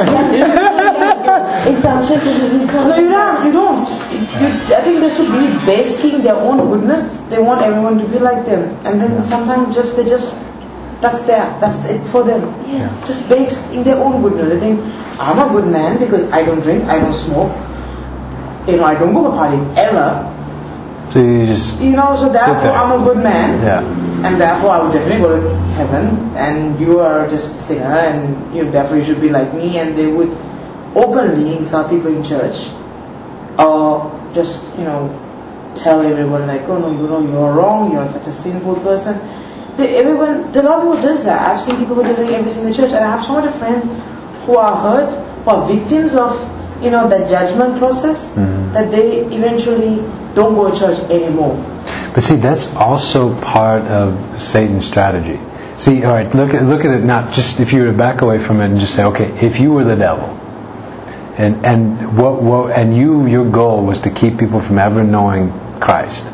think no, you don't. You don't. You, I think they should be basking their own goodness. They want everyone to be like them, and then sometimes just they just that's there. That's it for them. Yeah. Just based in their own goodness. They think I'm a good man because I don't drink, I don't smoke. You know, I don't go to parties ever. So you just you know, so therefore I'm a good man. Yeah. And therefore I will definitely go to heaven, and you are just a sinner, and you know, therefore you should be like me. And they would openly insult people in church, or just you know tell everyone like, oh no, you know you're wrong, you're such a sinful person. They, everyone, a lot of people does that. I've seen people who do that every single church, and I have so many friends who are hurt, who are victims of you know that judgment process, mm-hmm. that they eventually don't go to church anymore. But see, that's also part of Satan's strategy. See, all right, look at look at it not just if you were to back away from it and just say, okay, if you were the devil, and and what what and you your goal was to keep people from ever knowing Christ.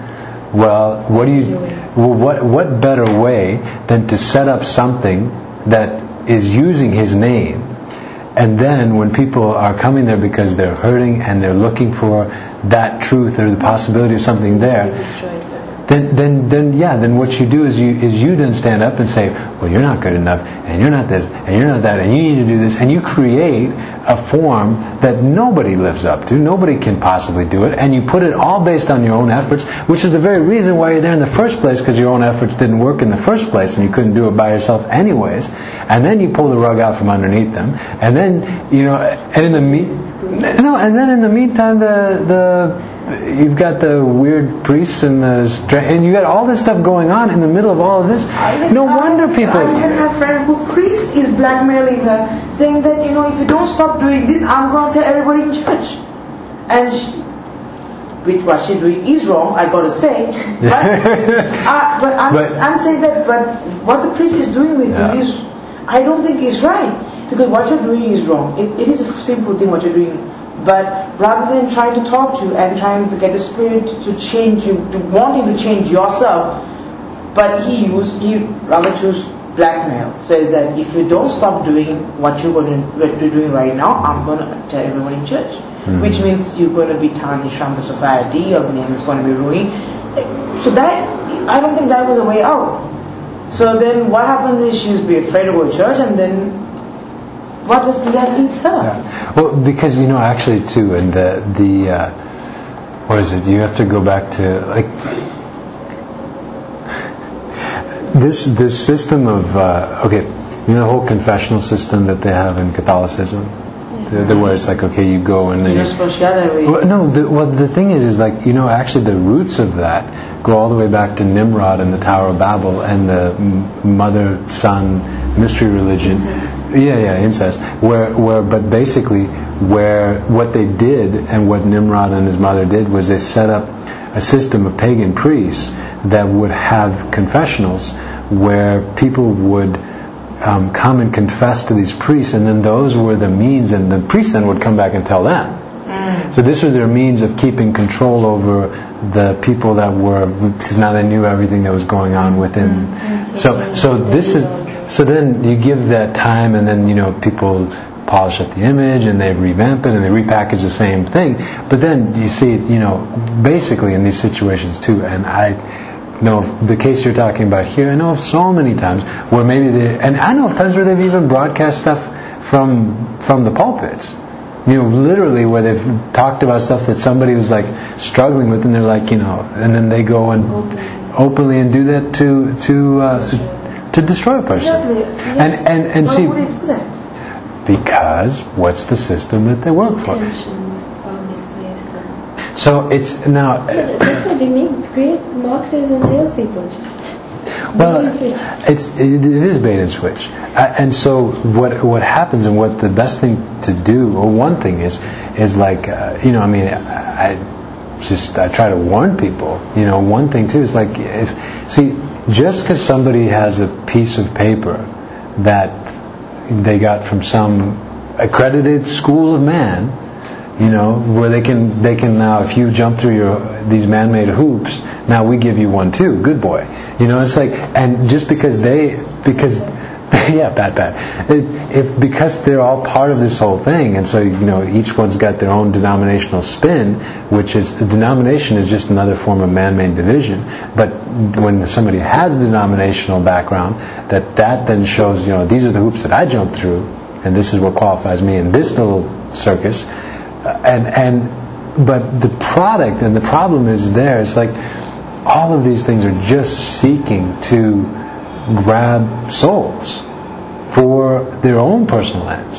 Well, what do you? Well, what what better way than to set up something that is using His name, and then when people are coming there because they're hurting and they're looking for that truth or the possibility of something there, then then then yeah, then what you do is you is you then stand up and say, well, you're not good enough, and you're not this, and you're not that, and you need to do this, and you create a form that nobody lives up to, nobody can possibly do it, and you put it all based on your own efforts, which is the very reason why you're there in the first place, because your own efforts didn't work in the first place, and you couldn't do it by yourself anyways, and then you pull the rug out from underneath them, and then you know, and in the me- no, and then in the meantime, the the you've got the weird priests and the and you got all this stuff going on in the middle of all of this. No wonder people. I even have a friend who priest is blackmailing her, saying that you know if you don't stop doing this, I'm going to tell everybody in church. And she, which what she's doing is wrong, I got to say. But, uh, but I'm but, I'm saying that. But what the priest is doing with yeah. you is, I don't think is right, because what you're doing is wrong. It, it is a simple thing what you're doing. But rather than trying to talk to you and trying to get the Spirit to change you, to wanting to change yourself, but he used, he rather choose blackmail. Says that if you don't stop doing what you're going to, what you're doing right now, I'm going to tell everyone in church, mm-hmm. which means you're going to be tarnished from the society, your name is going to be ruined. So that, I don't think that was a way out. So then what happens is she's be afraid to go to church, and then what does that lead her? Yeah. Well, because you know, actually, too, and the the uh, what is it? You have to go back to like this this system of uh, okay, you know, the whole confessional system that they have in Catholicism, yeah. the, the where it's like okay, you go and you're supposed to that way. Well, no, the, well, the thing is, is like you know, actually, the roots of that go all the way back to Nimrod and the Tower of Babel and the mother-son mystery religion. Incest. Yeah, yeah, incest. Where, where, but basically, where what they did and what Nimrod and his mother did was they set up a system of pagan priests that would have confessionals where people would um, come and confess to these priests, and then those were the means, and the priests then would come back and tell them. Mm. So this was their means of keeping control over the people that were, because now they knew everything that was going on within. Mm. So, so this is. So then you give that time, and then you know people polish up the image and they revamp it and they repackage the same thing. But then you see it, you know, basically in these situations too. And I know the case you're talking about here. I know of so many times where maybe they, and I know of times where they've even broadcast stuff from from the pulpits. You know, literally where they've talked about stuff that somebody was like struggling with, and they're like, you know, and then they go and openly and do that to to. Uh, To destroy a person. Exactly. Yes. And and and Why see, would it do that? because what's the system that they work for? So it's now. Yeah, that's what they mean. Great marketers and salespeople. Well, it's it, it is bait and switch, uh, and so what what happens, and what the best thing to do, or one thing is, is like uh, you know, I mean, I, I just I try to warn people. You know, one thing too is like if see. Just because somebody has a piece of paper that they got from some accredited school of man You know, where they can they can now, if you jump through your these man-made hoops, now we give you one too. Good boy. You know, it's like, and just because they because yeah, bad bad. It, if because they're all part of this whole thing, and so you know each one's got their own denominational spin, which is the denomination is just another form of man-made division. But when somebody has a denominational background, that that then shows, you know, these are the hoops that I jumped through, and this is what qualifies me in this little circus. And and but the product and the problem is there. It's like all of these things are just seeking to grab souls for their own personal ends.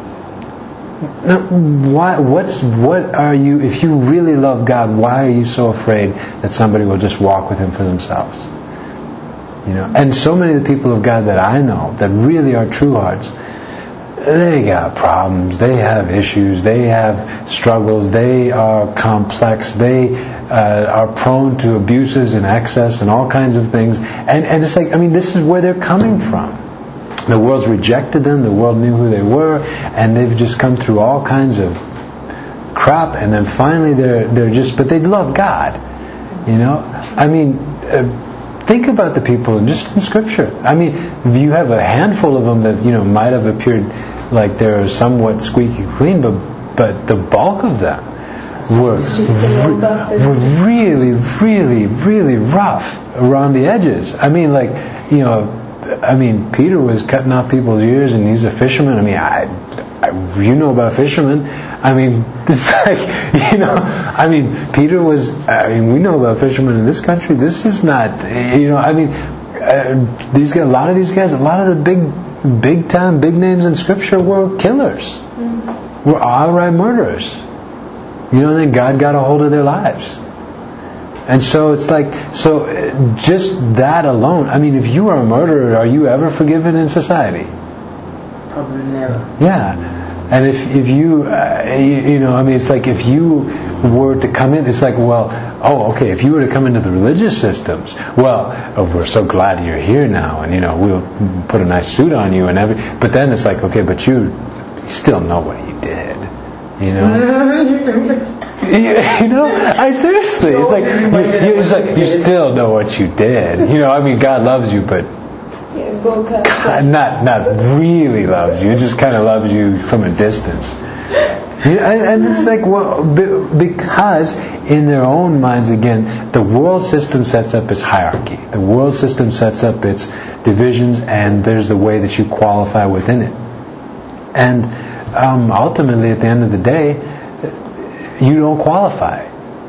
Now, why? What's what are you? If you really love God, why are you so afraid that somebody will just walk with Him for themselves? You know, and so many of the people of God that I know that really are true hearts, they got problems, they have issues, they have struggles, they are complex, they uh, are prone to abuses and excess and all kinds of things. And, and it's like, I mean, this is where they're coming from. The world's rejected them, the world knew who they were, and they've just come through all kinds of crap, and then finally they're they're just, but they love God. You know? I mean, uh, think about the people just in Scripture. I mean, you have a handful of them that, you know, might have appeared like they're somewhat squeaky clean, but but the bulk of them were re- were really, really, really rough around the edges. I mean, like, you know, I mean, Peter was cutting off people's ears, and he's a fisherman. I mean, I, I you know about fishermen. I mean, it's like, you know, I mean, Peter was, I mean, we know about fishermen in this country. This is not, you know, I mean, uh, these guys, a lot of these guys, a lot of the big, big time, big names in Scripture were killers, mm-hmm. were outright murderers. You know, and then God got a hold of their lives. And so it's like, so just that alone, I mean, if you are a murderer, are you ever forgiven in society? Probably never. Yeah. And if, if you, uh, you, you know, I mean, it's like if you were to come in, it's like, well, oh, okay, if you were to come into the religious systems, well, oh, we're so glad you're here now, and, you know, we'll put a nice suit on you and every, but then it's like, okay, but you still know what you did, you know? You know, I seriously, it's like, you, you, it's like you still know what you did. You know, I mean, God loves you, but not not really loves you. It just kind of loves you from a distance. And, and it's like, well, because in their own minds, again, the world system sets up its hierarchy. The world system sets up its divisions, and there's the way that you qualify within it. And um, ultimately, at the end of the day, you don't qualify.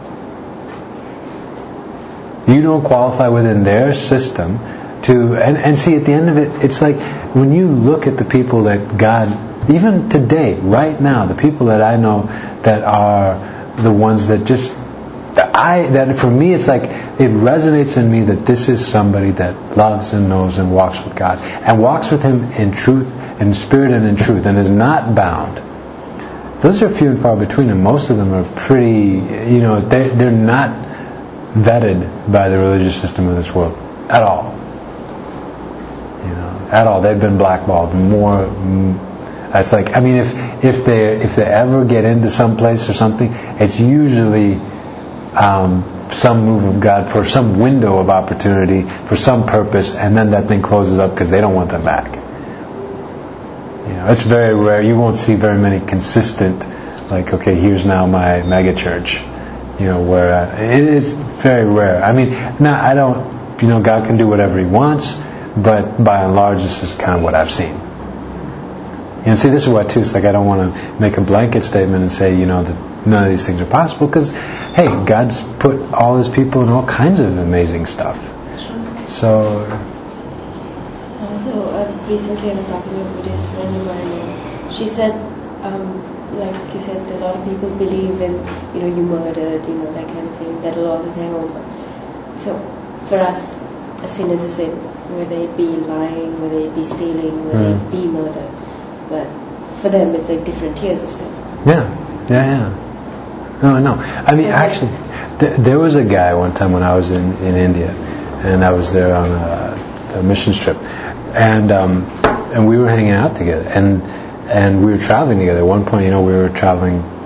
You don't qualify within their system to, and, and see, at the end of it, it's like when you look at the people that God, even today, right now, the people that I know that are the ones that just, I, that for me it's like, it resonates in me that this is somebody that loves and knows and walks with God, and walks with Him in truth, in spirit and in truth, and is not bound. Those are few and far between, and most of them are pretty, you know, they, they're not vetted by the religious system of this world at all. You know, at all. They've been blackballed more. It's like, I mean, if if they if they ever get into some place or something, it's usually um, some move of God for some window of opportunity, for some purpose, and then that thing closes up because they don't want them back. You know, it's very rare. You won't see very many consistent, like, okay, here's now my mega church. You know, where uh, it is very rare. I mean, now I don't, you know, God can do whatever He wants, but by and large, this is kind of what I've seen. And see, this is what too. It's like I don't want to make a blanket statement and say, you know, that none of these things are possible, because, hey, God's put all His people in all kinds of amazing stuff. So. Also, uh, recently I was talking to a Buddhist friend of mine, and she said, um, like you said, a lot of people believe in, you know, you murdered, you know, that kind of thing, that'll always hang over. So, for us, a sin is a sin, whether it be lying, whether it be stealing, whether mm. it be murder. But for them, it's like different tiers of sin. Yeah, yeah, yeah. No, no. I mean, actually, th- there was a guy one time when I was in, in India, and I was there on a, a mission trip. And um, and we were hanging out together, and and we were traveling together. At one point, you know, we were traveling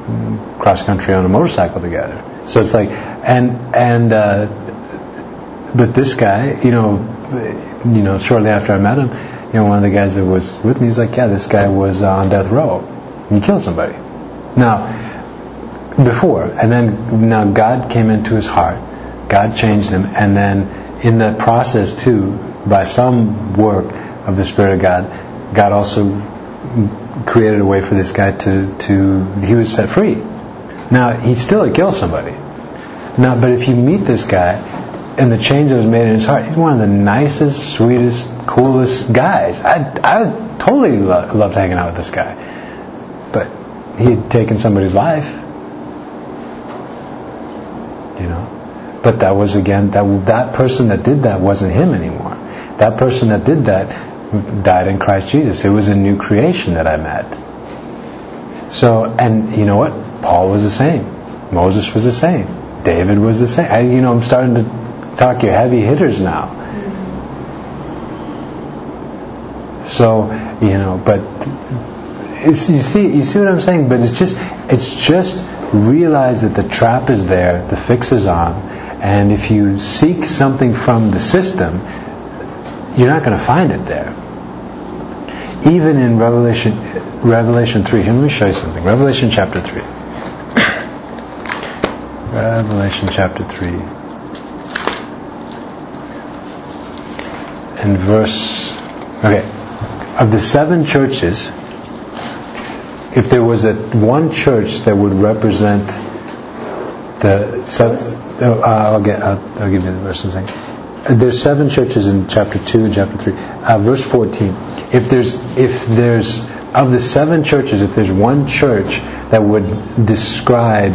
cross country on a motorcycle together. So it's like, and and uh, but this guy, you know, you know, shortly after I met him, you know, one of the guys that was with me, he's like, yeah, this guy was on death row. He killed somebody. Now, before, and then now God came into his heart. God changed him, and then in that process too, by some work of the Spirit of God, God also created a way for this guy to, to he was set free. Now, he still had killed somebody. Now, but if you meet this guy, and the change that was made in his heart, he's one of the nicest, sweetest, coolest guys. I, I totally lo- loved hanging out with this guy. But he had taken somebody's life. You know? But that was, again, that that person that did that wasn't him anymore. That person that did that died in Christ Jesus. It was a new creation that I met. So, and you know what? Paul was the same. Moses was the same. David was the same. I, you know, I'm starting to talk your heavy hitters now. So, you know, but it's, you see, you see what I'm saying? But it's just, it's just realize that the trap is there, the fix is on, and if you seek something from the system, you're not going to find it there. Even in Revelation, Revelation three. Here, let me show you something. Revelation chapter three. Revelation chapter three. And verse, okay, of the seven churches, if there was a one church that would represent the seven, uh, I'll get, I'll, I'll give you the verse in a second. There's seven churches in chapter two and chapter three. Uh, verse fourteen. If there's, if there's of the seven churches, if there's one church that would describe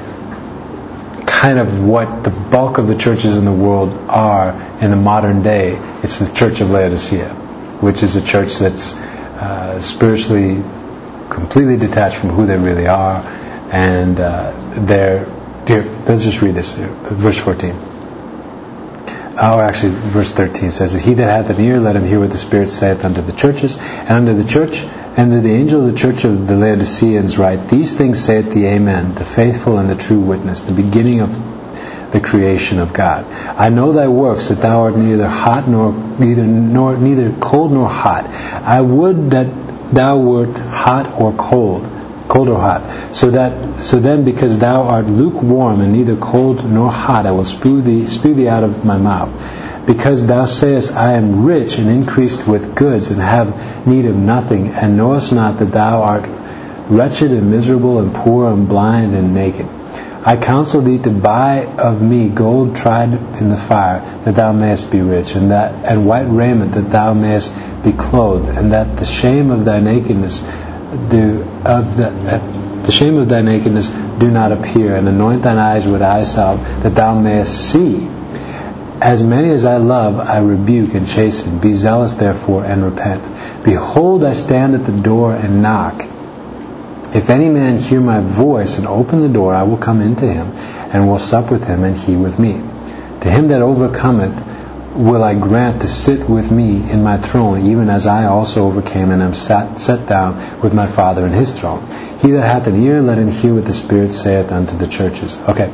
kind of what the bulk of the churches in the world are in the modern day, it's the Church of Laodicea, which is a church that's uh, spiritually completely detached from who they really are, and uh, they're here. Let's just read this here, verse fourteen. Oh, actually, verse thirteen says that he that hath an ear, let him hear what the Spirit saith unto the churches. And unto the church, and to the angel of the church of the Laodiceans write, these things saith the Amen, the faithful and the true witness, the beginning of the creation of God. I know thy works, that thou art neither hot nor neither nor neither cold nor hot. I would that thou wert hot or cold, cold or hot. So that so then, because thou art lukewarm and neither cold nor hot, I will spew thee spew thee out of my mouth. Because thou sayest, I am rich and increased with goods, and have need of nothing, and knowest not that thou art wretched and miserable and poor and blind and naked. I counsel thee to buy of me gold tried in the fire, that thou mayest be rich, and that and white raiment, that thou mayest be clothed, and that the shame of thy nakedness do of the uh, the shame of thy nakedness do not appear, and anoint thine eyes with eye salve, that thou mayest see. As many as I love, I rebuke and chasten. Be zealous, therefore, and repent. Behold, I stand at the door and knock. If any man hear my voice and open the door, I will come into him, and will sup with him, and he with me. To him that overcometh will I grant to sit with me in my throne, even as I also overcame, and am sat, set down with my Father in his throne. He that hath an ear, let him hear what the Spirit saith unto the churches. Okay.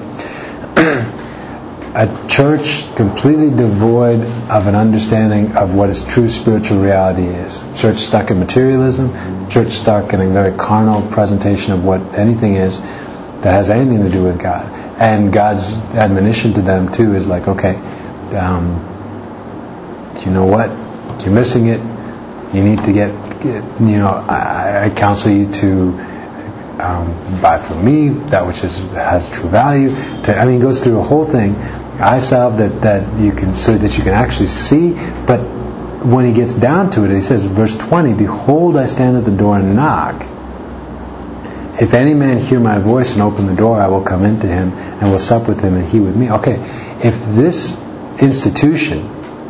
A church completely devoid of an understanding of what is true spiritual reality is. Church stuck in materialism, church stuck in a very carnal presentation of what anything is that has anything to do with God. And God's admonition to them too is like, okay, um, you know what? You're missing it. You need to get, get you know, I, I counsel you to um, buy from me that which is has true value. To, I mean, it goes through a whole thing. Eye salve that, that you can, so that you can actually see. But when he gets down to it, he says, verse twenty, behold, I stand at the door and knock. If any man hear my voice and open the door, I will come into him and will sup with him and he with me. Okay, if this institution,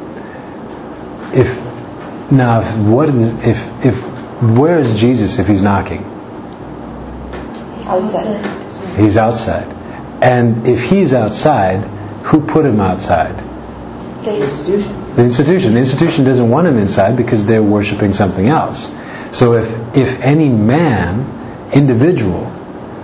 if now, if, what is, if if where is Jesus if he's knocking? Outside. He's outside, and if he's outside, who put him outside? The institution. The institution. The institution doesn't want him inside because they're worshiping something else. So if if any man, individual,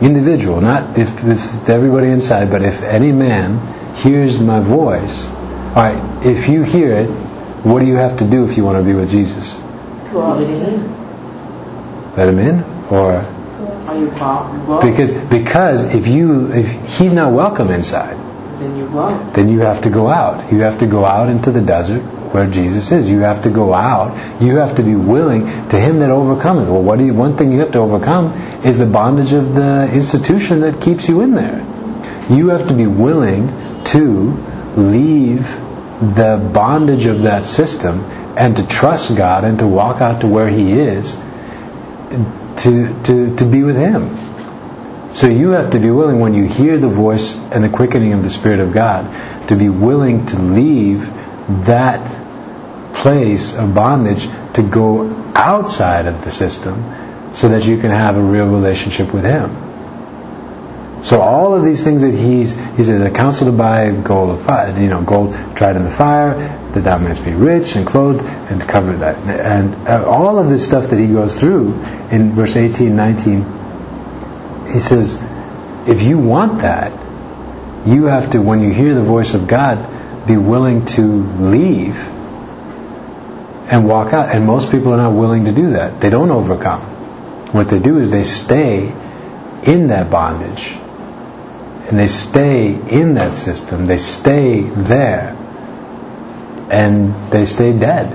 individual, not if, if everybody inside, but if any man hears my voice, alright, if you hear it, what do you have to do if you want to be with Jesus? Let him in. Let him in? Or Are you go? because because if you if he's not welcome inside, Then you go. then you have to go out. You have to go out into the desert where Jesus is. You have to go out. You have to be willing to him that overcometh. Well, what do you, one thing you have to overcome is the bondage of the institution that keeps you in there. You have to be willing to leave the bondage of that system and to trust God and to walk out to where he is to to, to be with him. So you have to be willing, when you hear the voice and the quickening of the Spirit of God, to be willing to leave that place of bondage to go outside of the system so that you can have a real relationship with him. So all of these things that he's, he said, the counsel to buy gold of fire, you know, gold tried in the fire, that thou mayest be rich and clothed and to cover that. And uh, all of this stuff that he goes through in verse eighteen, nineteen, he says, if you want that, you have to, when you hear the voice of God, be willing to leave and walk out. And most people are not willing to do that. They don't overcome. What they do is they stay in that bondage. And they stay in that system. They stay there. And they stay dead.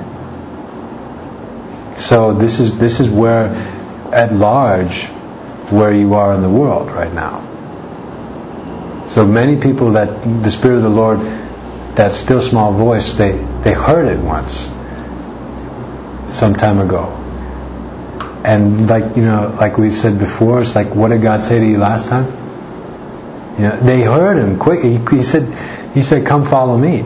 So this is this is where, at large, where you are in the world right now. So many people that the Spirit of the Lord, that still small voice, they, they heard it once, some time ago. And like, you know, like we said before, it's like, what did God say to you last time? You know, they heard him quick. He, he said, he said, come follow me.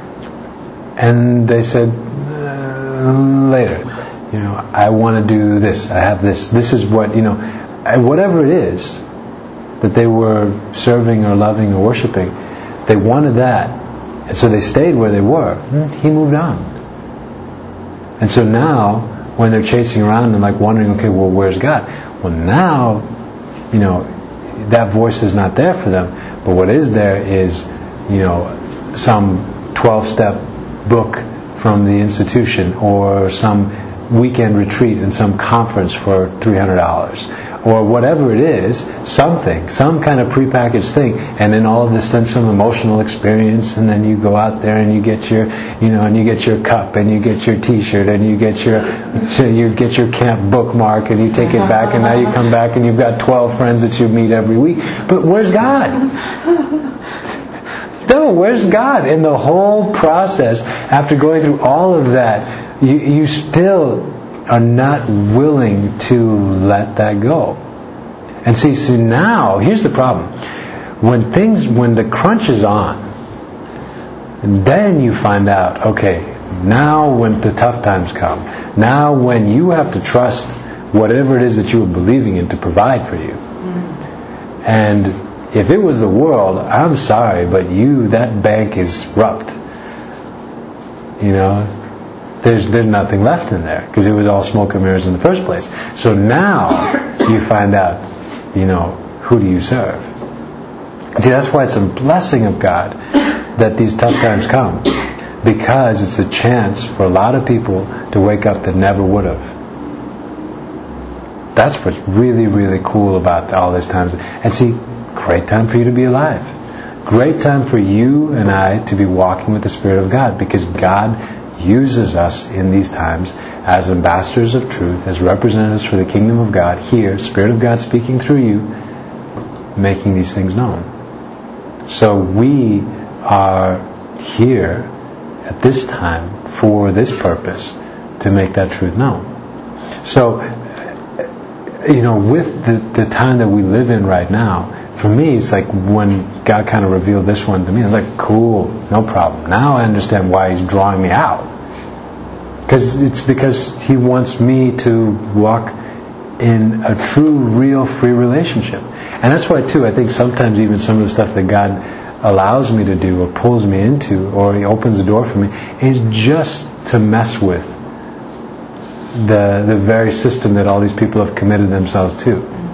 And they said, uh, later, you know, I want to do this. I have this. This is what, you know, whatever it is that they were serving or loving or worshiping, they wanted that. And so they stayed where they were. He moved on. And so now, when they're chasing around and like wondering, okay, well, where's God? Well, now, you know, that voice is not there for them. But what is there is, you know, some twelve-step book from the institution, or some weekend retreat in some conference for three hundred dollars, or whatever it is, something, some kind of prepackaged thing, and then all of this, then some emotional experience, and then you go out there and you get your, you know, and you get your cup, and you get your T-shirt, and you get your, you get your camp bookmark, and you take it back, and now you come back and you've got twelve friends that you meet every week. But where's God? No, where's God? In the whole process, after going through all of that, you, you still are not willing to let that go. And see, so now, here's the problem. When things, when the crunch is on, and then you find out, okay, now when the tough times come, now when you have to trust whatever it is that you are believing in to provide for you. Mm-hmm. And if it was the world, I'm sorry, but you, that bank is rupt. You know, there's there's nothing left in there, because it was all smoke and mirrors in the first place. So now you find out, you know, who do you serve? See, that's why it's a blessing of God that these tough times come, because it's a chance for a lot of people to wake up that never would have. That's what's really, really cool about all these times. And see, great time for you to be alive. Great time for you and I to be walking with the Spirit of God, because God uses us in these times as ambassadors of truth, as representatives for the kingdom of God here, Spirit of God speaking through you, making these things known. So we are here at this time for this purpose, to make that truth known. So, you know, with the, the time that we live in right now, for me, it's like when God kind of revealed this one to me, I was like, cool, no problem. Now I understand why He's drawing me out. Because it's because He wants me to walk in a true, real, free relationship. And that's why, too, I think sometimes even some of the stuff that God allows me to do or pulls me into, or He opens the door for me, is just to mess with the the very system that all these people have committed themselves to.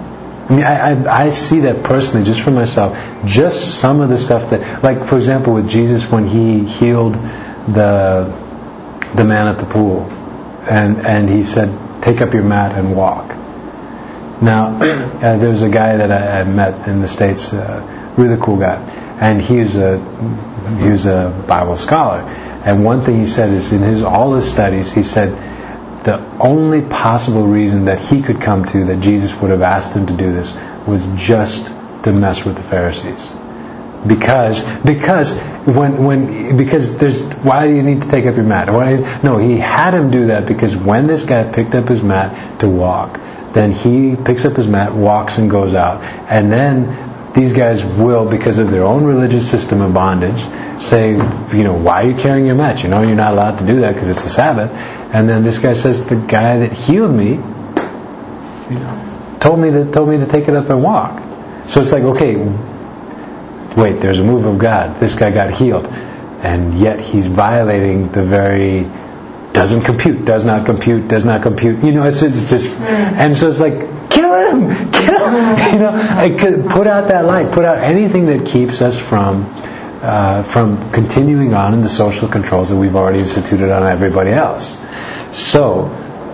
I mean, I, I, I see that personally, just for myself. Just some of the stuff that, like for example, with Jesus when He healed the the man at the pool, and and He said, "Take up your mat and walk." Now, uh, there was a guy that I, I met in the States, uh, really cool guy, and he was a he was a Bible scholar. And one thing he said is, in his all his studies, he said, the only possible reason that he could come to that Jesus would have asked him to do this was just to mess with the Pharisees. Because because when when because there's why do you need to take up your mat? Why, no, he had him do that because when this guy picked up his mat to walk, then he picks up his mat, walks and goes out, and then these guys will, because of their own religious system of bondage, say, you know, why are you carrying your mat? You know you're not allowed to do that because it's the Sabbath. And then this guy says, the guy that healed me, you know, told me to told me to take it up and walk. So it's like, okay, wait, there's a move of God. This guy got healed, and yet he's violating the very doesn't compute, does not compute, does not compute. You know, it's just, it's just and so it's like, kill him, kill him. You know, I could put out that light, put out anything that keeps us from uh, from continuing on in the social controls that we've already instituted on everybody else. So,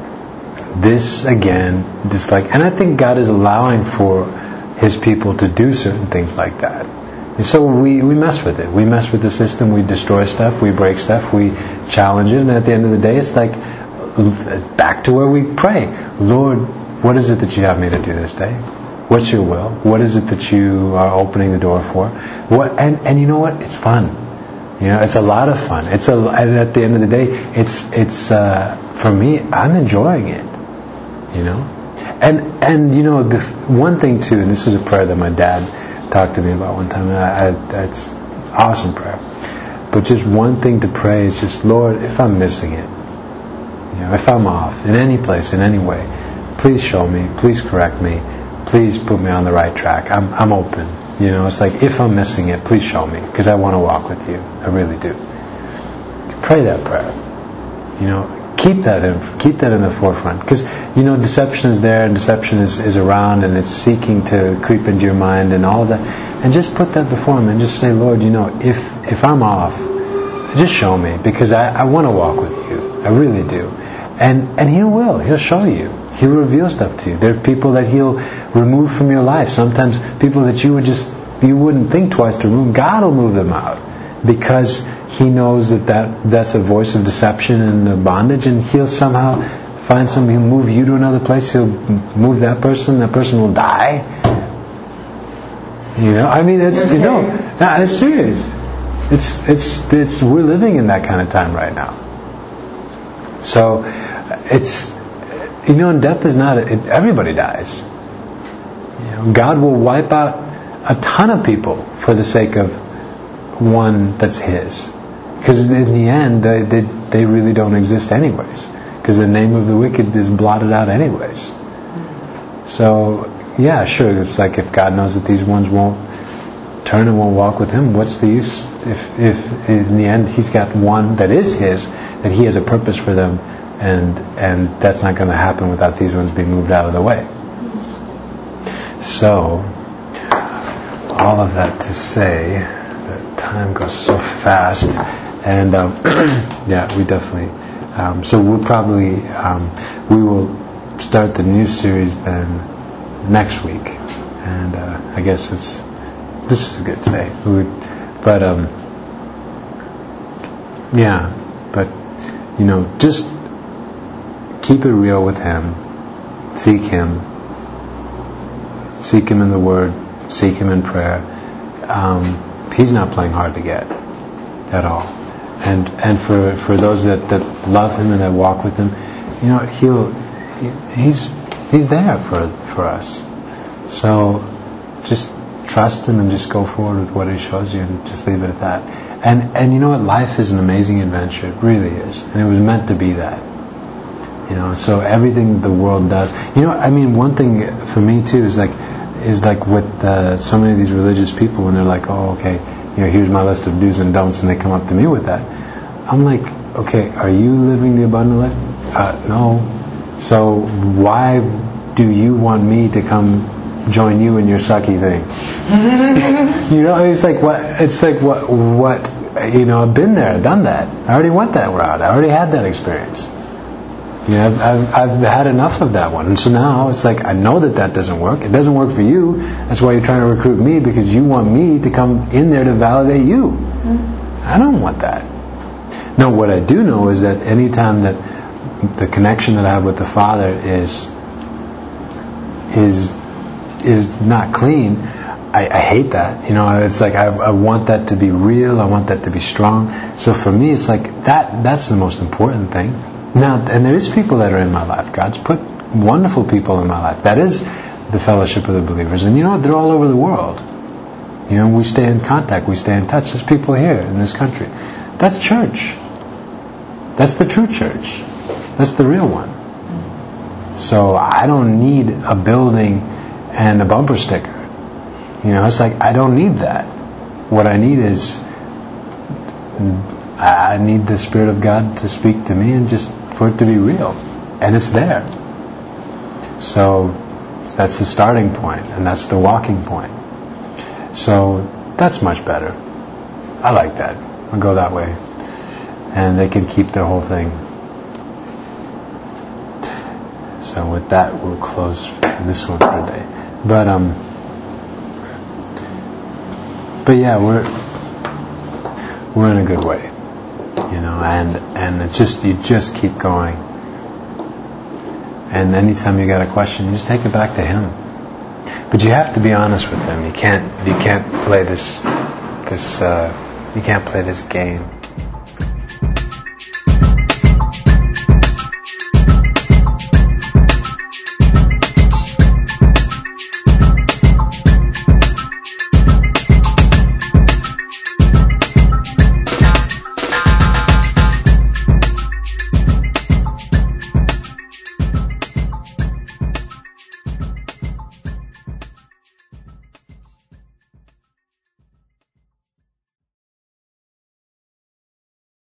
this again, just like, and I think God is allowing for His people to do certain things like that. And so we, we mess with it. We mess with the system, we destroy stuff, we break stuff, we challenge it, and at the end of the day, it's like, back to where we pray. Lord, what is it that you have me to do this day? What's your will? What is it that you are opening the door for? What? And, and you know what? It's fun. You know, it's a lot of fun. It's a, and at the end of the day, it's it's uh, for me, I'm enjoying it. You know, and and you know, the one thing too, and this is a prayer that my dad talked to me about one time. And I, I, that's awesome prayer. But just one thing to pray is just, Lord, if I'm missing it, you know, if I'm off in any place, in any way, please show me, please correct me, please put me on the right track. I'm I'm open. You know, it's like, if I'm missing it, please show me, because I want to walk with you. I really do. Pray that prayer. You know, keep that in, keep that in the forefront, because you know, deception is there, and deception is, is around, and it's seeking to creep into your mind and all of that. And just put that before Him, and just say, Lord, you know, if if I'm off, just show me, because I, I want to walk with you. I really do. And and He will. He'll show you. He'll reveal stuff to you. There are people that He'll remove from your life. Sometimes people that you would just you wouldn't think twice to remove. God will move them out, because He knows that, that that's a voice of deception and bondage, and He'll somehow find some. He'll move you to another place. He'll move that person. That person will die. You know, I mean, it's you know, nah, it's serious. It's it's it's we're living in that kind of time right now. So it's. You know, and death is not, it, everybody dies. You know, God will wipe out a ton of people for the sake of one that's His. Because in the end, they, they, they really don't exist anyways. Because the name of the wicked is blotted out anyways. So, yeah, sure, it's like if God knows that these ones won't turn and won't walk with Him, what's the use? If, if in the end He's got one that is His, that He has a purpose for them, And and that's not going to happen without these ones being moved out of the way. So, all of that to say that time goes so fast, and um, yeah, we definitely. Um, so we'll probably um, we will start the new series then next week, and uh, I guess it's this is good today. We would, but um, yeah, but you know, just. Keep it real with Him. Seek Him. Seek Him in the Word. Seek Him in prayer. Um, he's not playing hard to get at all. And and for, for those that, that love Him and that walk with Him, you know, He'll He's He's there for for us. So just trust Him and just go forward with what He shows you, and just leave it at that. And and you know what? Life is an amazing adventure. It really is. And it was meant to be that. You know, so everything the world does. You know, I mean, one thing for me too is like, is like with uh, so many of these religious people, when they're like, oh, okay, you know, here's my list of do's and don'ts, and they come up to me with that. I'm like, okay, are you living the abundant life? Uh, no. So why do you want me to come join you in your sucky thing. You know, it's like what? It's like what? What? You know, I've been there, done that. I already went that route. I already had that experience. You know, I've, I've, I've had enough of that one. And so now it's like, I know that that doesn't work. It doesn't work for you. That's why you're trying to recruit me, because you want me to come in there to validate you. Mm-hmm. I don't want that. No, what I do know is that anytime that the connection that I have with the Father is is is not clean, I, I hate that. You know, it's like I, I want that to be real. I want that to be strong. So for me, it's like that. That's the most important thing. Now, and there is people that are in my life. God's put wonderful people in my life. That is the fellowship of the believers. And you know what? They're all over the world. You know, we stay in contact. We stay in touch. There's people here in this country. That's church. That's the true church. That's the real one. So I don't need a building and a bumper sticker. You know, it's like, I don't need that. What I need is, I need the Spirit of God to speak to me and just for it to be real. And it's there. So that's the starting point, and that's the walking point. So that's much better. I like that. I'll go that way. And they can keep their whole thing. So with that, we'll close this one for today. But um, but yeah, we're we're in a good way, you know. And and it's just you just keep going. And anytime you got a question, you just take it back to Him. But you have to be honest with Him. You can't you can't play this this uh, you can't play this game.